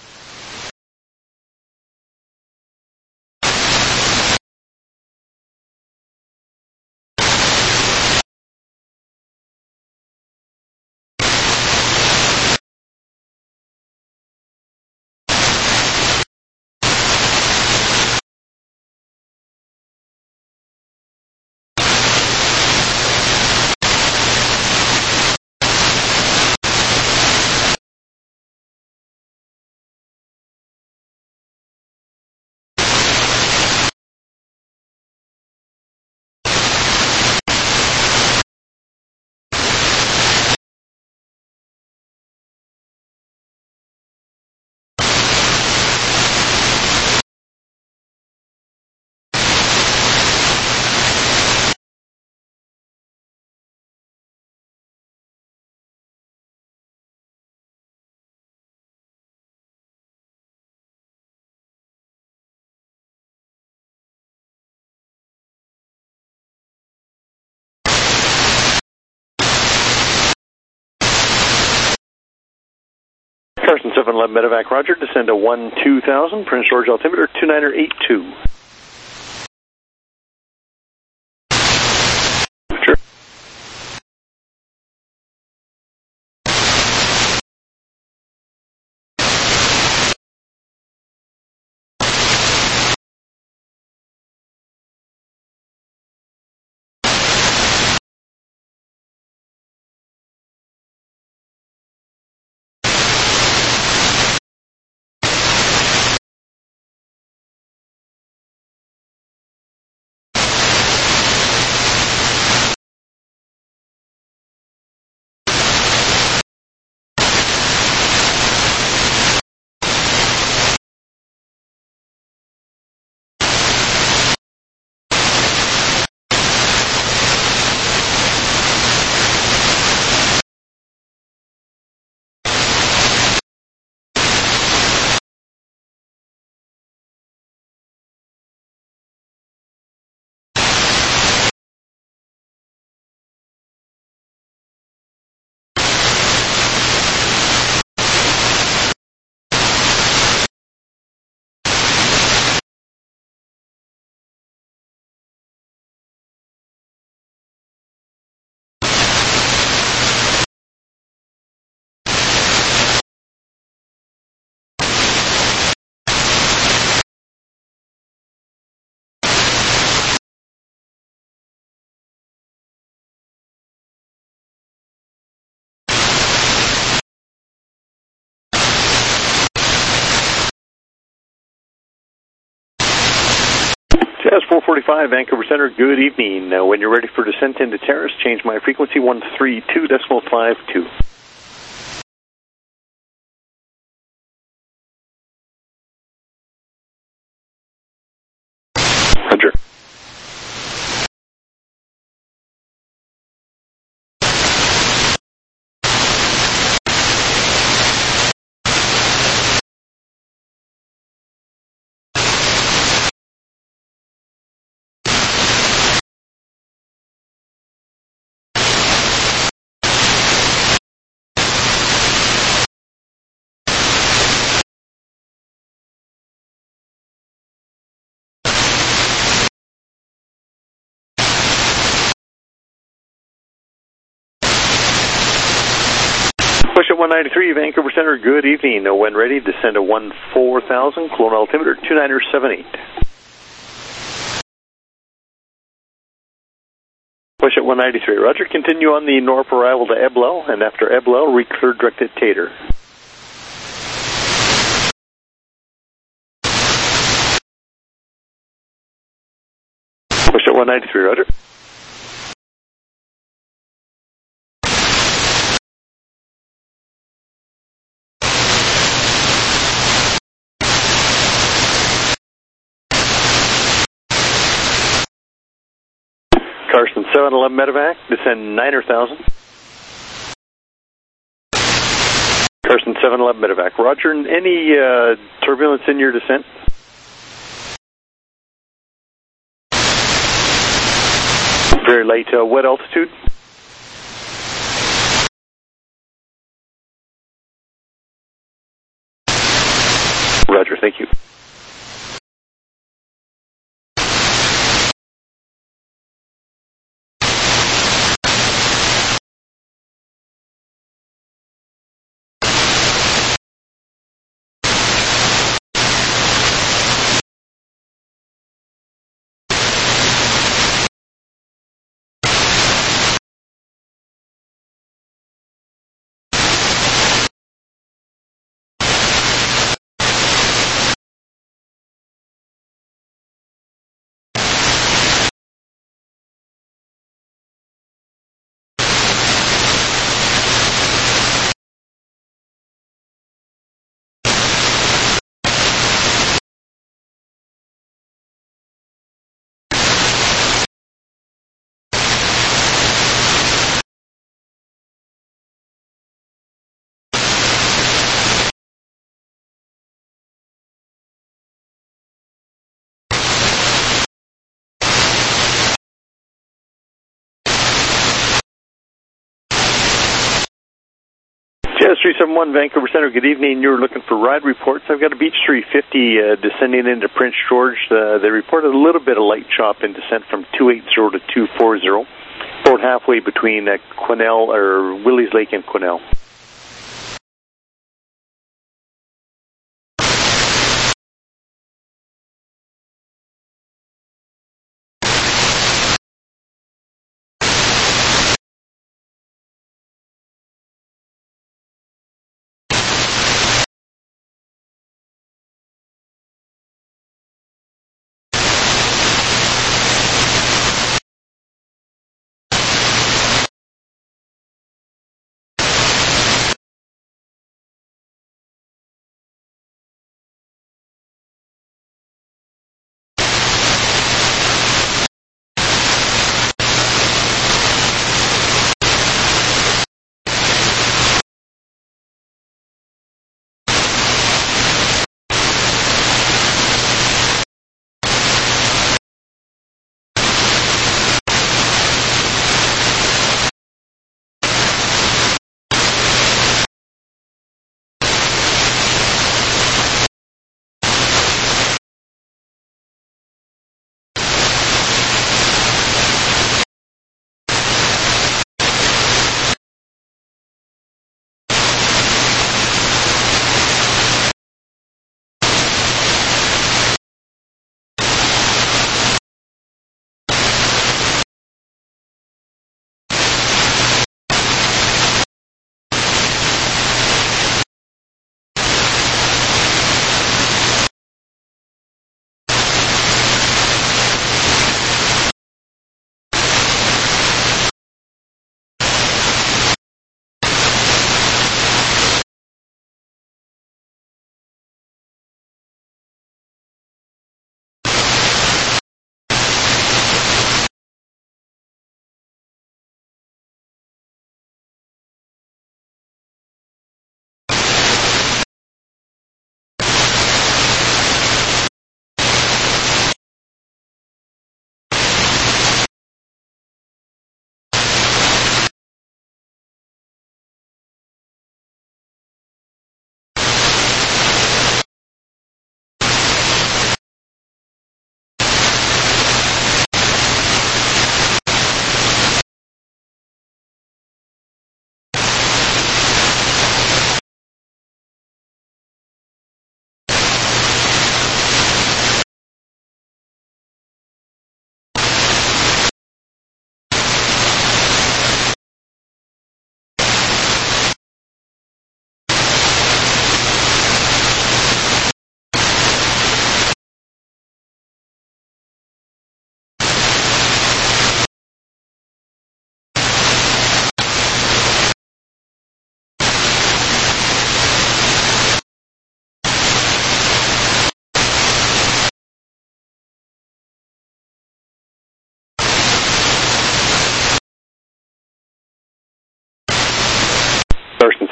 Carson seven eleven Medevac, Roger, descend to one two thousand, Prince George altimeter two niner eight two. Sure. Jazz four forty-five, Vancouver Center, good evening. Uh, when you're ready for descent into Terrace, change my frequency one three two decimal five two. Roger. Push at one ninety-three, Vancouver Center, good evening. Uh, when ready, descend to one four thousand, clone altimeter two niner seven eight. Push at one ninety-three, Roger. Continue on the north arrival to Eblo, and after Eblo, re-clear direct at Tater. Push at one ninety-three, roger. Carson seven eleven medevac, descend niner thousand. Carson seven eleven medevac, roger. Any uh, turbulence in your descent? Very light. Uh, what altitude? Roger, thank you. Jazz three seven one, Vancouver Center, good evening. You're looking for ride reports. I've got a Beach three fifty uh, descending into Prince George. Uh, they reported a little bit of light chop in descent from two eighty to two forty, about halfway between uh, Quesnel, or Willys Lake and Quesnel.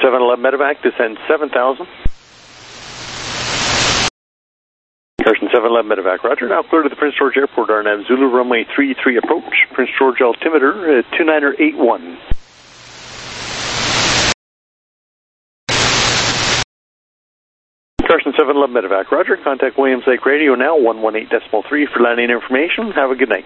seven eleven medevac, descend seven thousand. Carson seven eleven medevac, roger. Now clear to the Prince George Airport, R N A V Zulu, runway three three approach. Prince George altimeter at two niner eight one. Carson seven eleven medevac, roger. Contact Williams Lake Radio now, one one eight decimal three for landing information. Have a good night.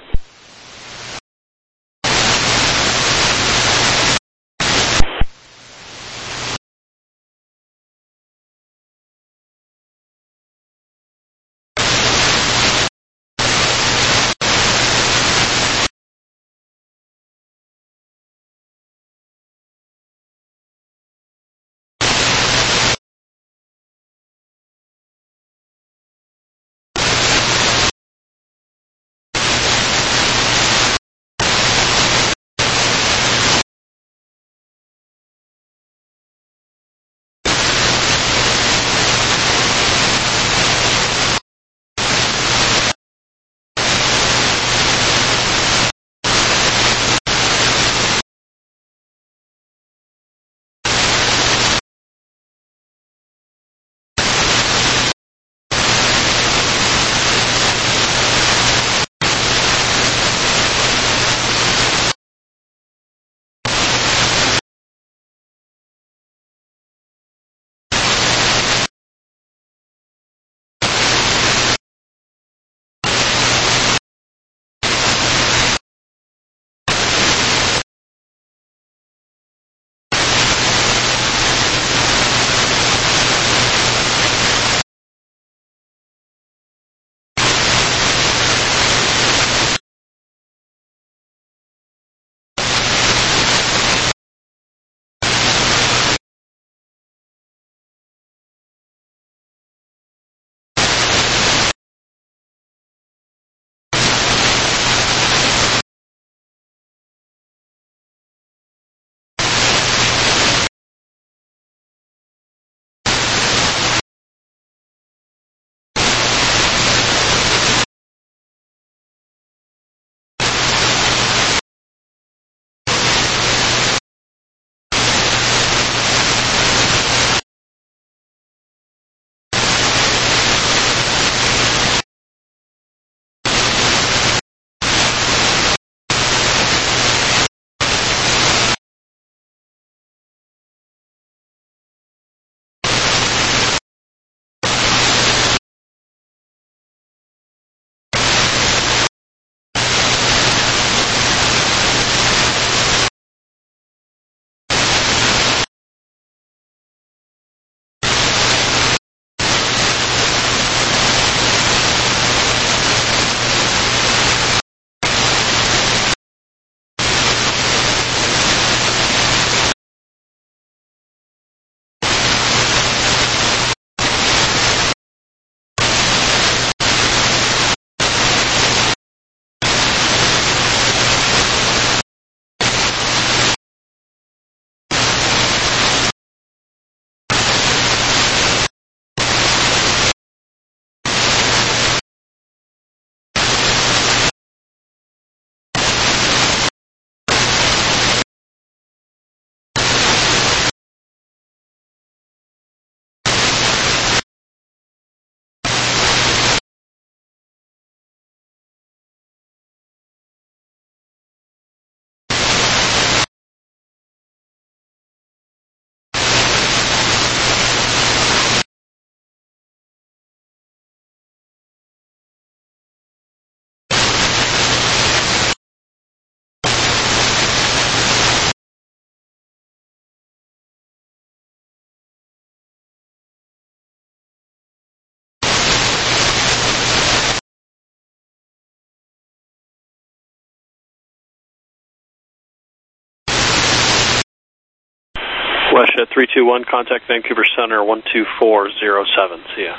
Westjet three two one, contact Vancouver Center one two four zero seven. See ya.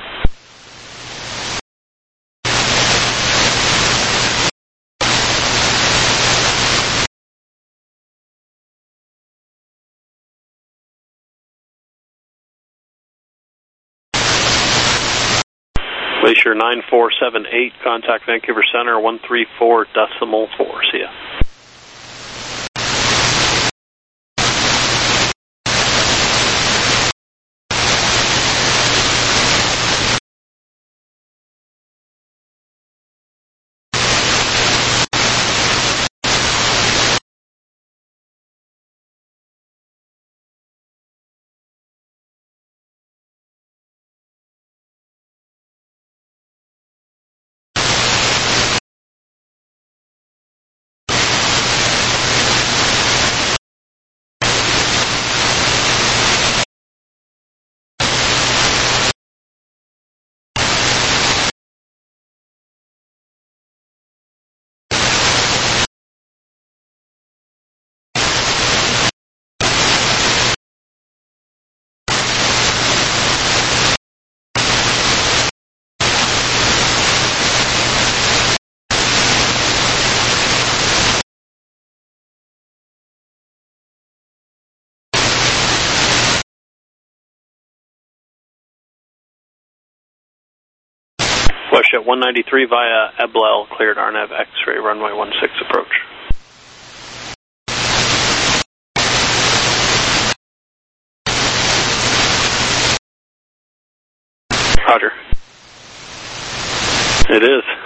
Glacier nine four seven eight, contact Vancouver Center one three four decimal four. See ya. Push at one ninety-three via Eblel, cleared R N A V X-ray, runway one six approach. Roger. It is.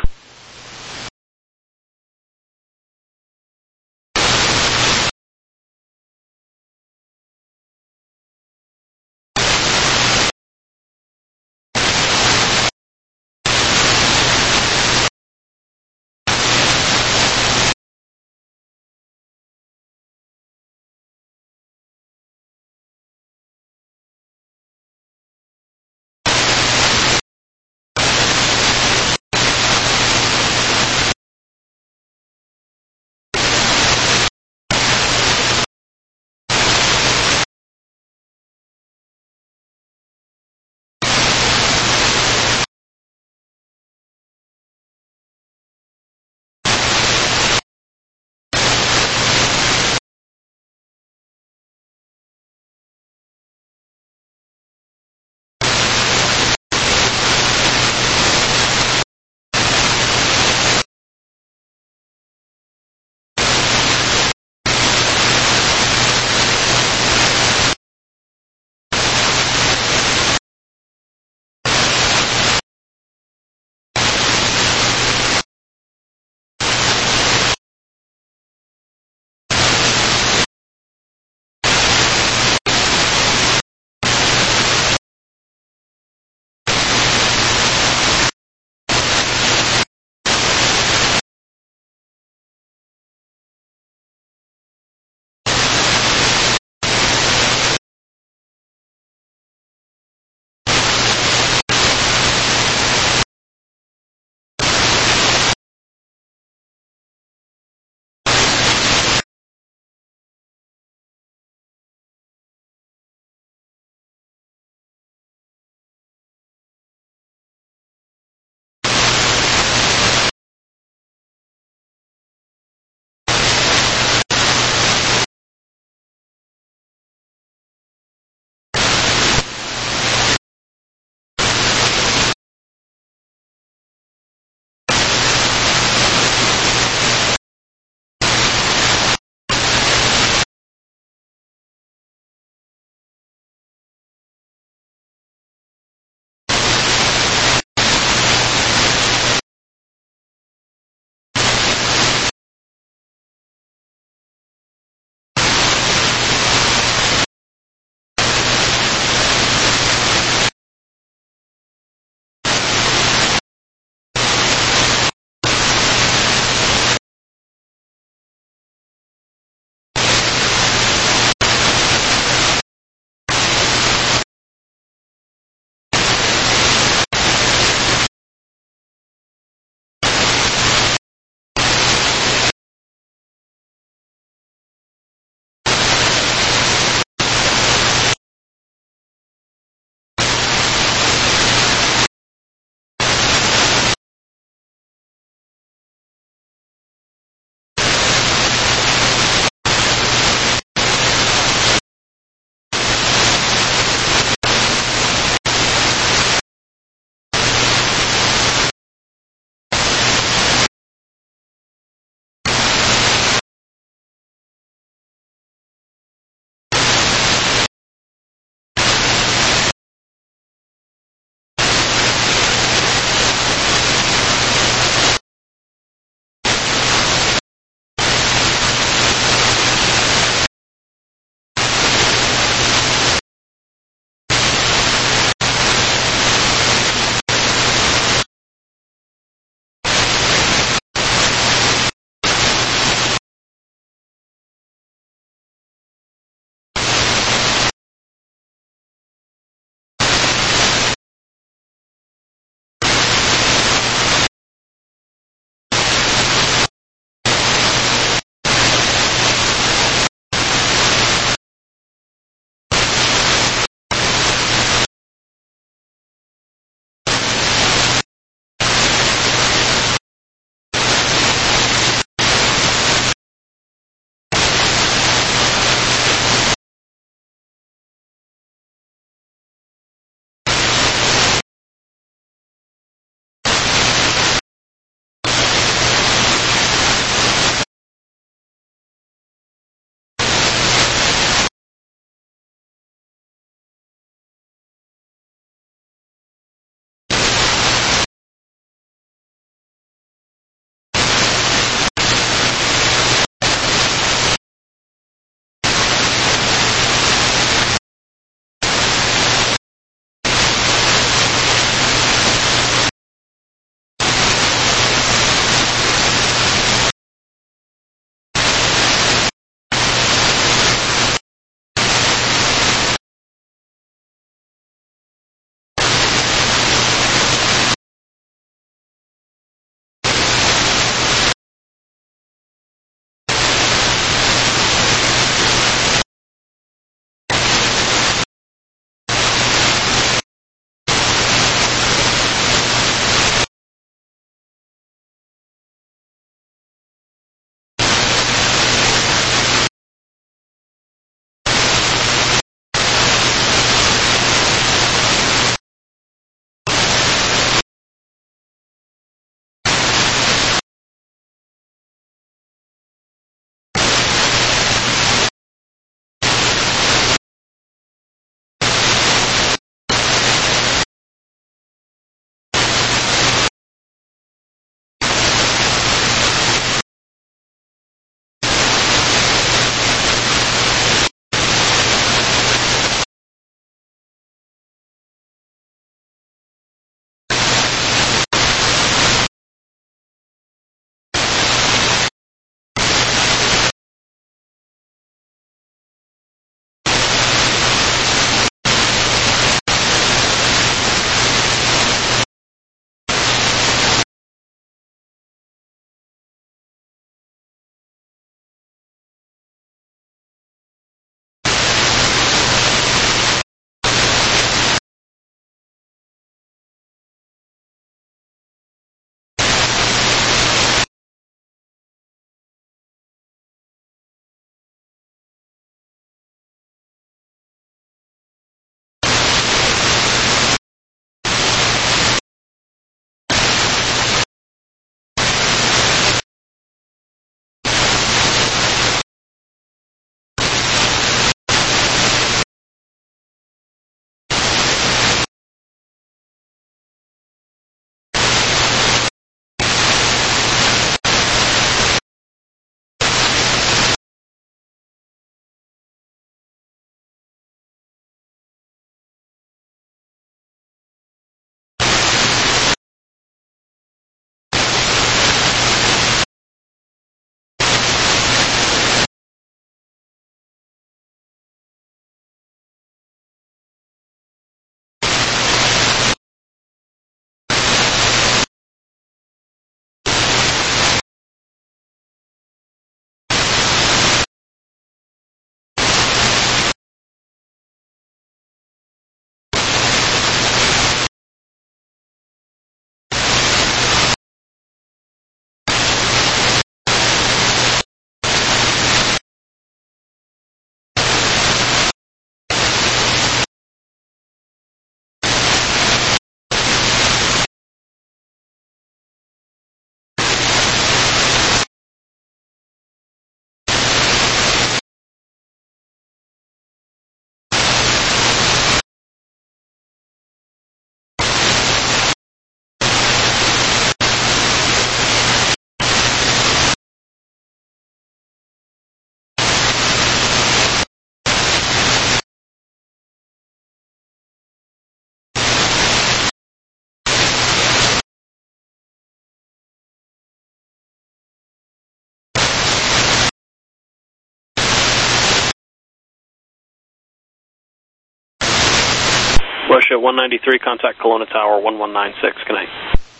Bush at one ninety-three, contact Kelowna Tower, one one nine six, good night.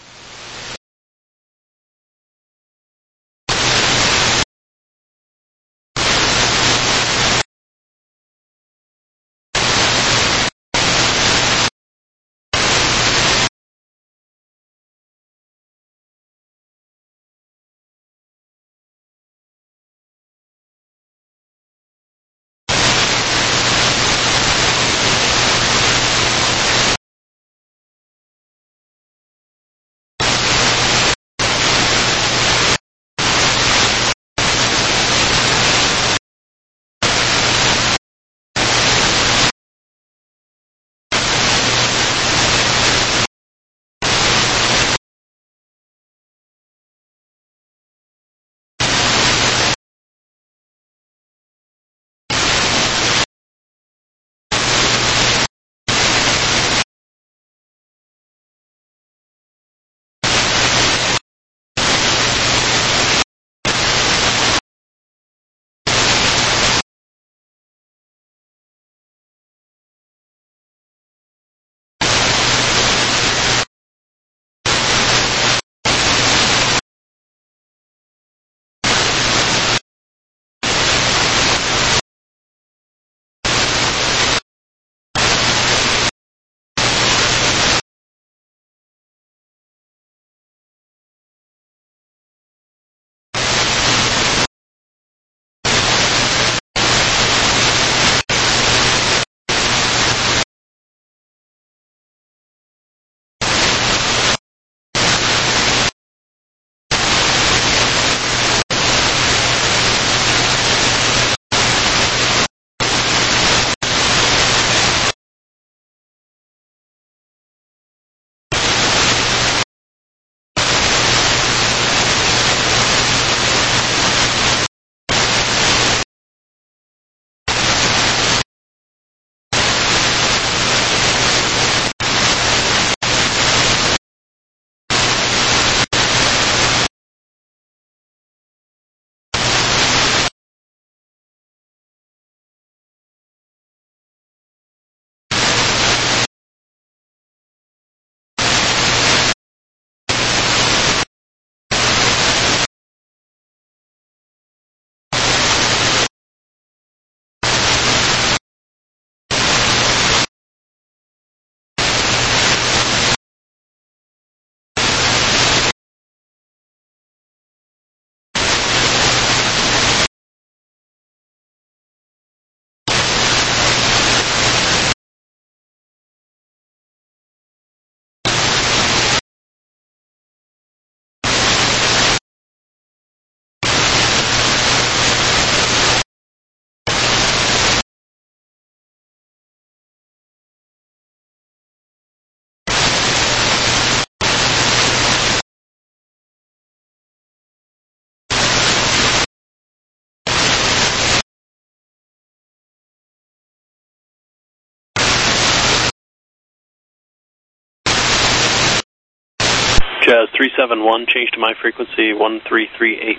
Jazz three seven one, change to my frequency one three three eight.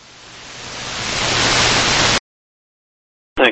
Thanks.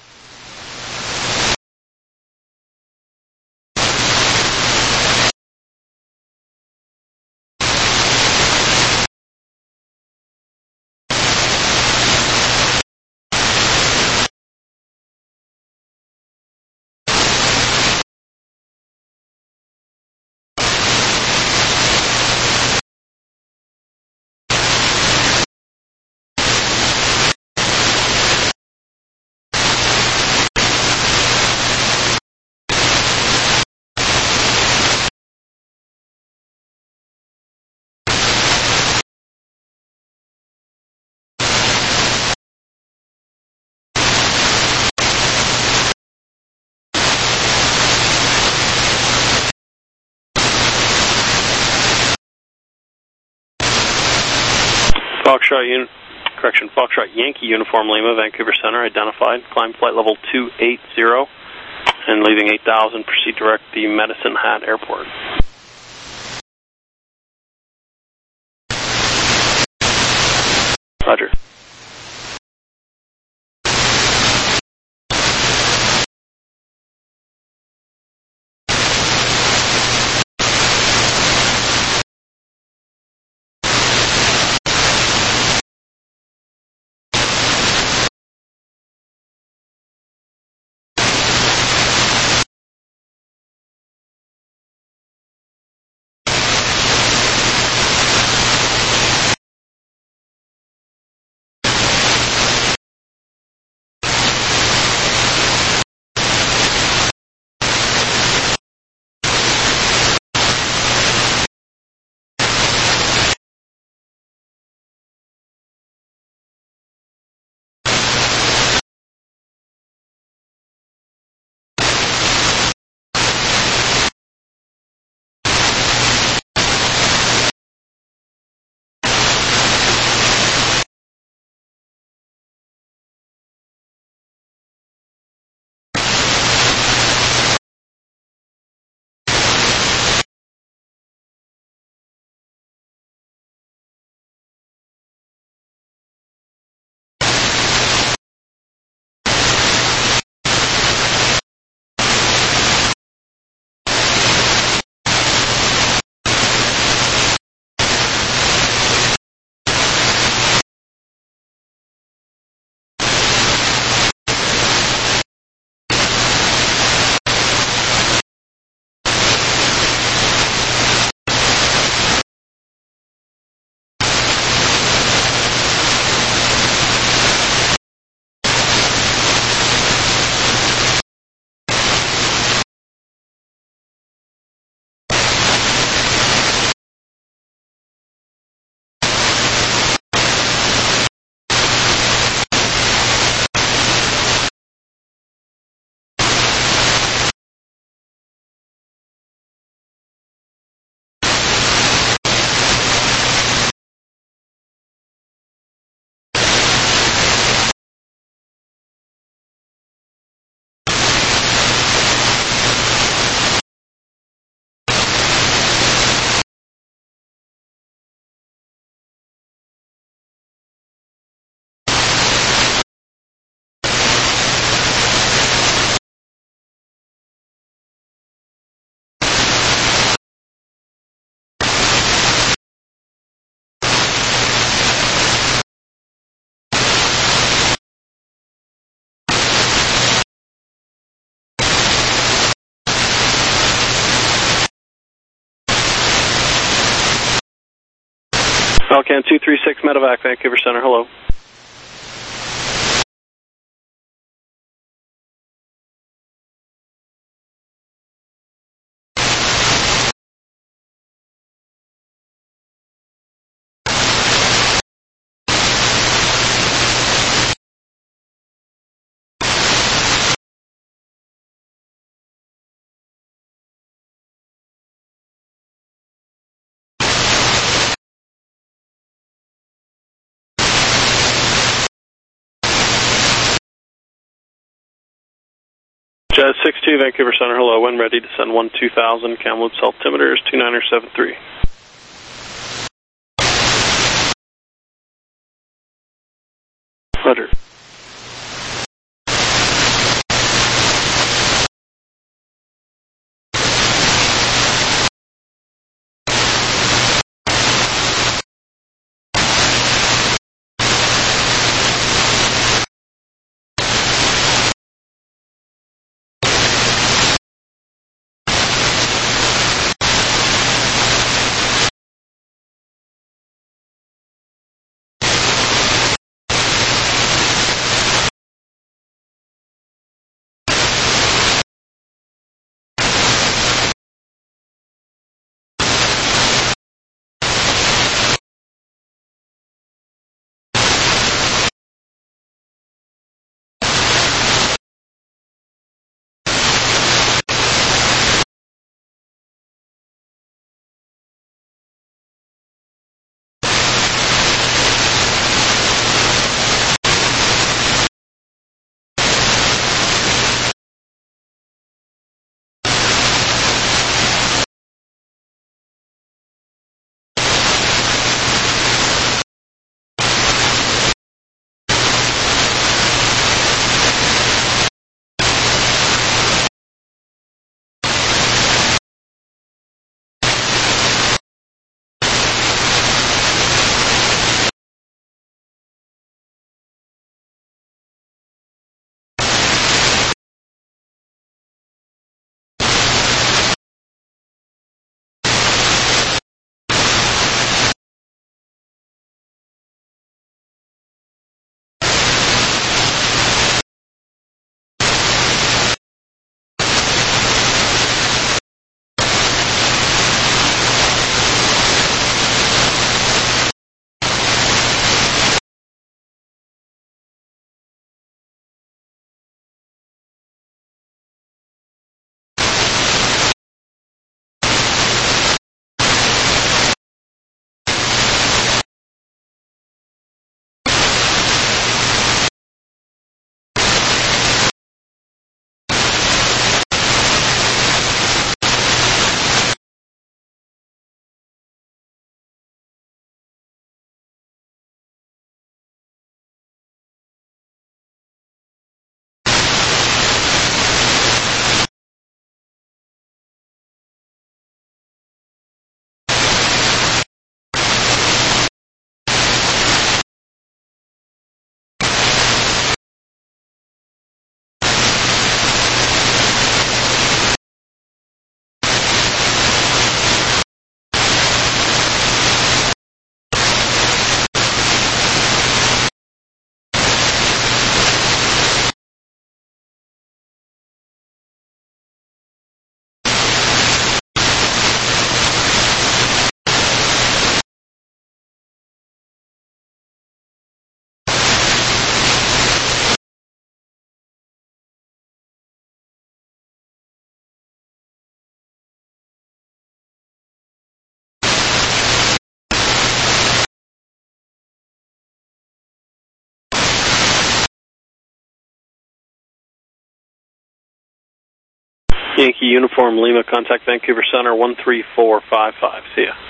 Foxtrot, un correction, Foxtrot Yankee Uniform Lima, Vancouver Center, identified. Climb flight level two eighty and leaving eight thousand, proceed direct the Medicine Hat Airport. Roger. Falcon two three six Medevac, Vancouver Center, hello. Jazz six two, Vancouver Center, hello. When ready to send one two thousand, Kamloops altimeter is two niner seven three. Roger. Yankee Uniform Lima, contact Vancouver Center one three four five five. See ya.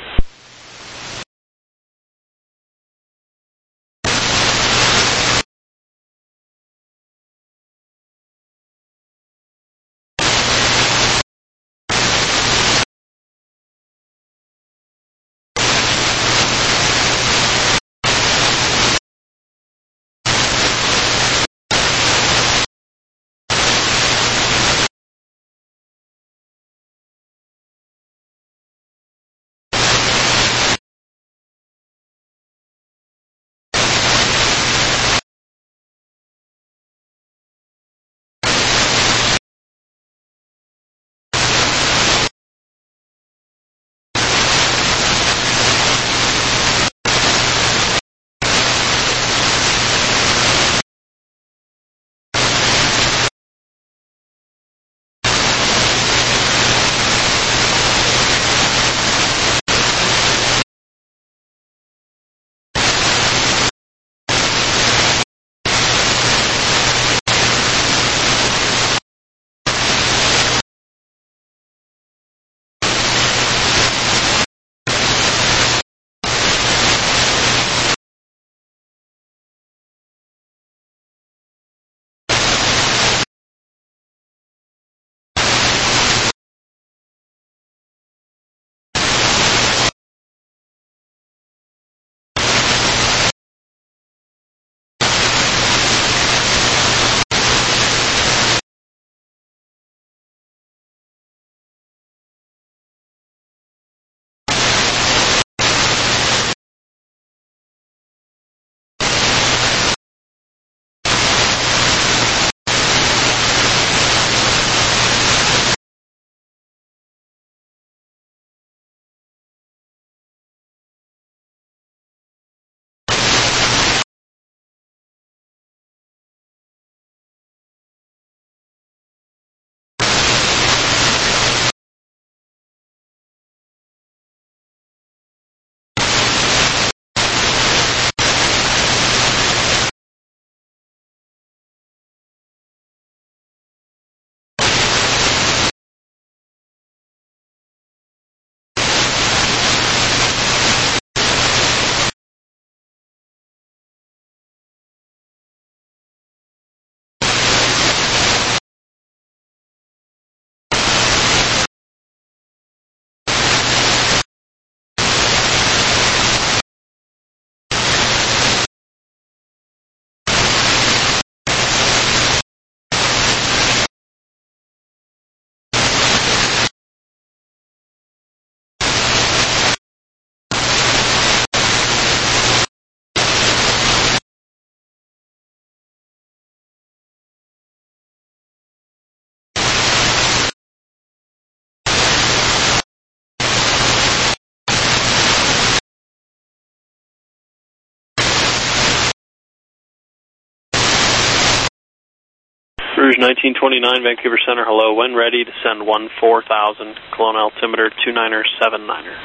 Rouge nineteen twenty-nine, Vancouver Center, hello. When ready, descend one four thousand, clone altimeter two niner seven niner.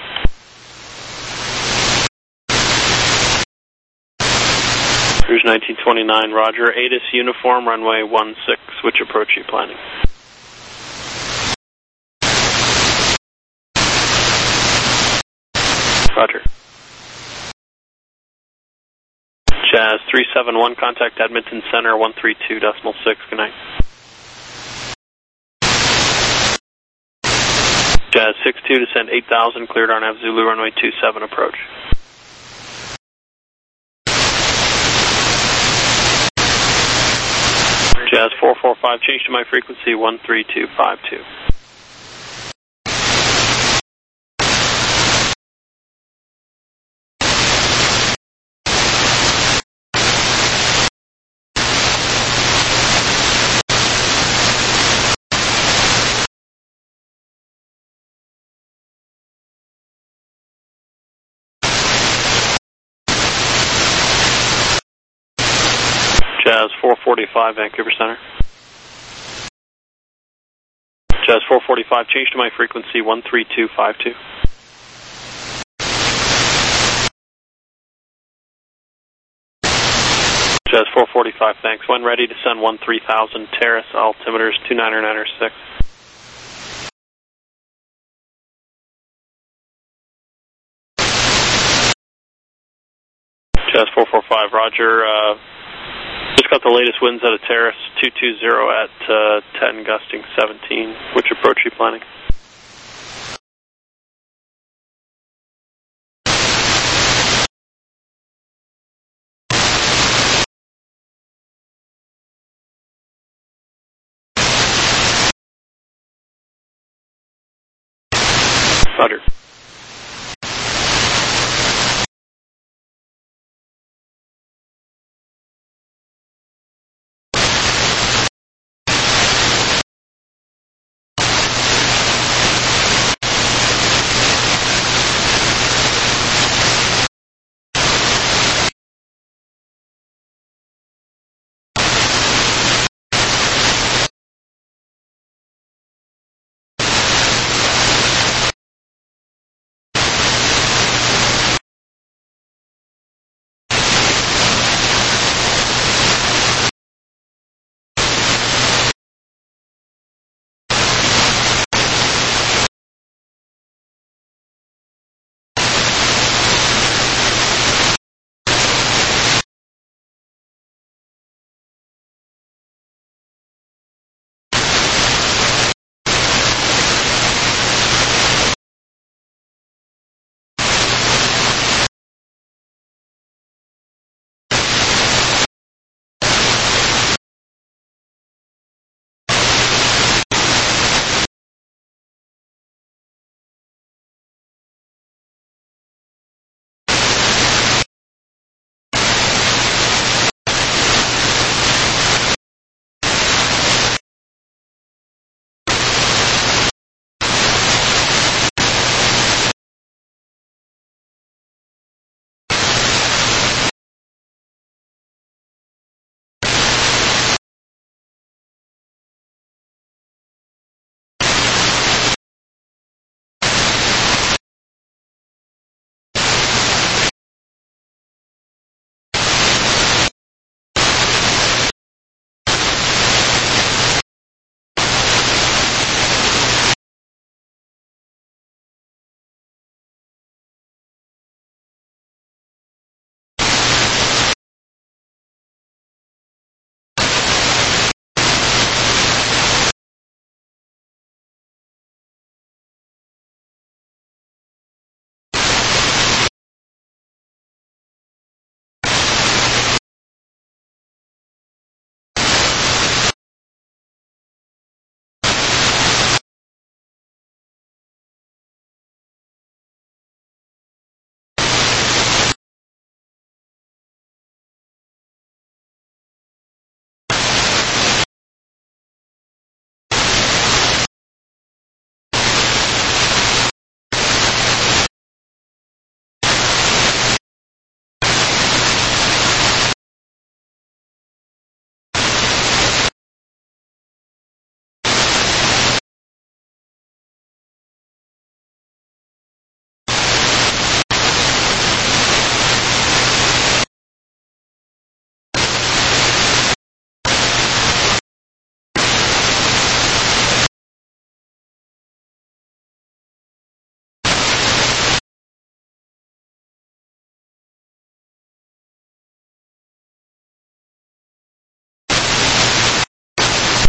Rouge nineteen twenty-nine, roger. A T I S uniform, runway one six, which approach are you planning? Roger. Jazz three seven one, contact Edmonton Center, one three two decimal six, good night. Jazz six two, descend eight thousand, cleared R N A V Zulu, runway two seven, approach. Jazz four four five, change to my frequency, one three two five two. Jazz four forty-five, Vancouver Center. Jazz four forty-five, change to my frequency, one three two five two. Jazz four forty-five, thanks. When ready, descend one three thousand, Terrace, altimeters two niner niner six. Jazz four forty-five, roger. Uh, Just got the latest winds out of Terrace, two two zero at uh, ten, gusting seventeen. Which approach are you planning? Roger.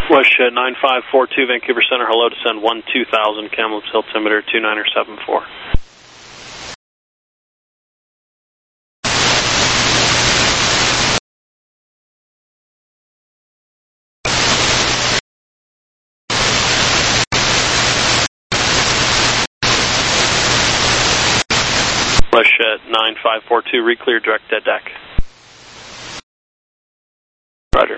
WestJet nine five four two, Vancouver Center, hello, descend one two thousand, Kamloops altimeter two niner seven four. WestJet nine five four two, re-clear direct dead deck. Roger.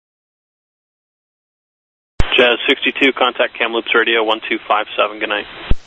Jazz sixty-two, contact Kamloops Radio one two five seven, good night.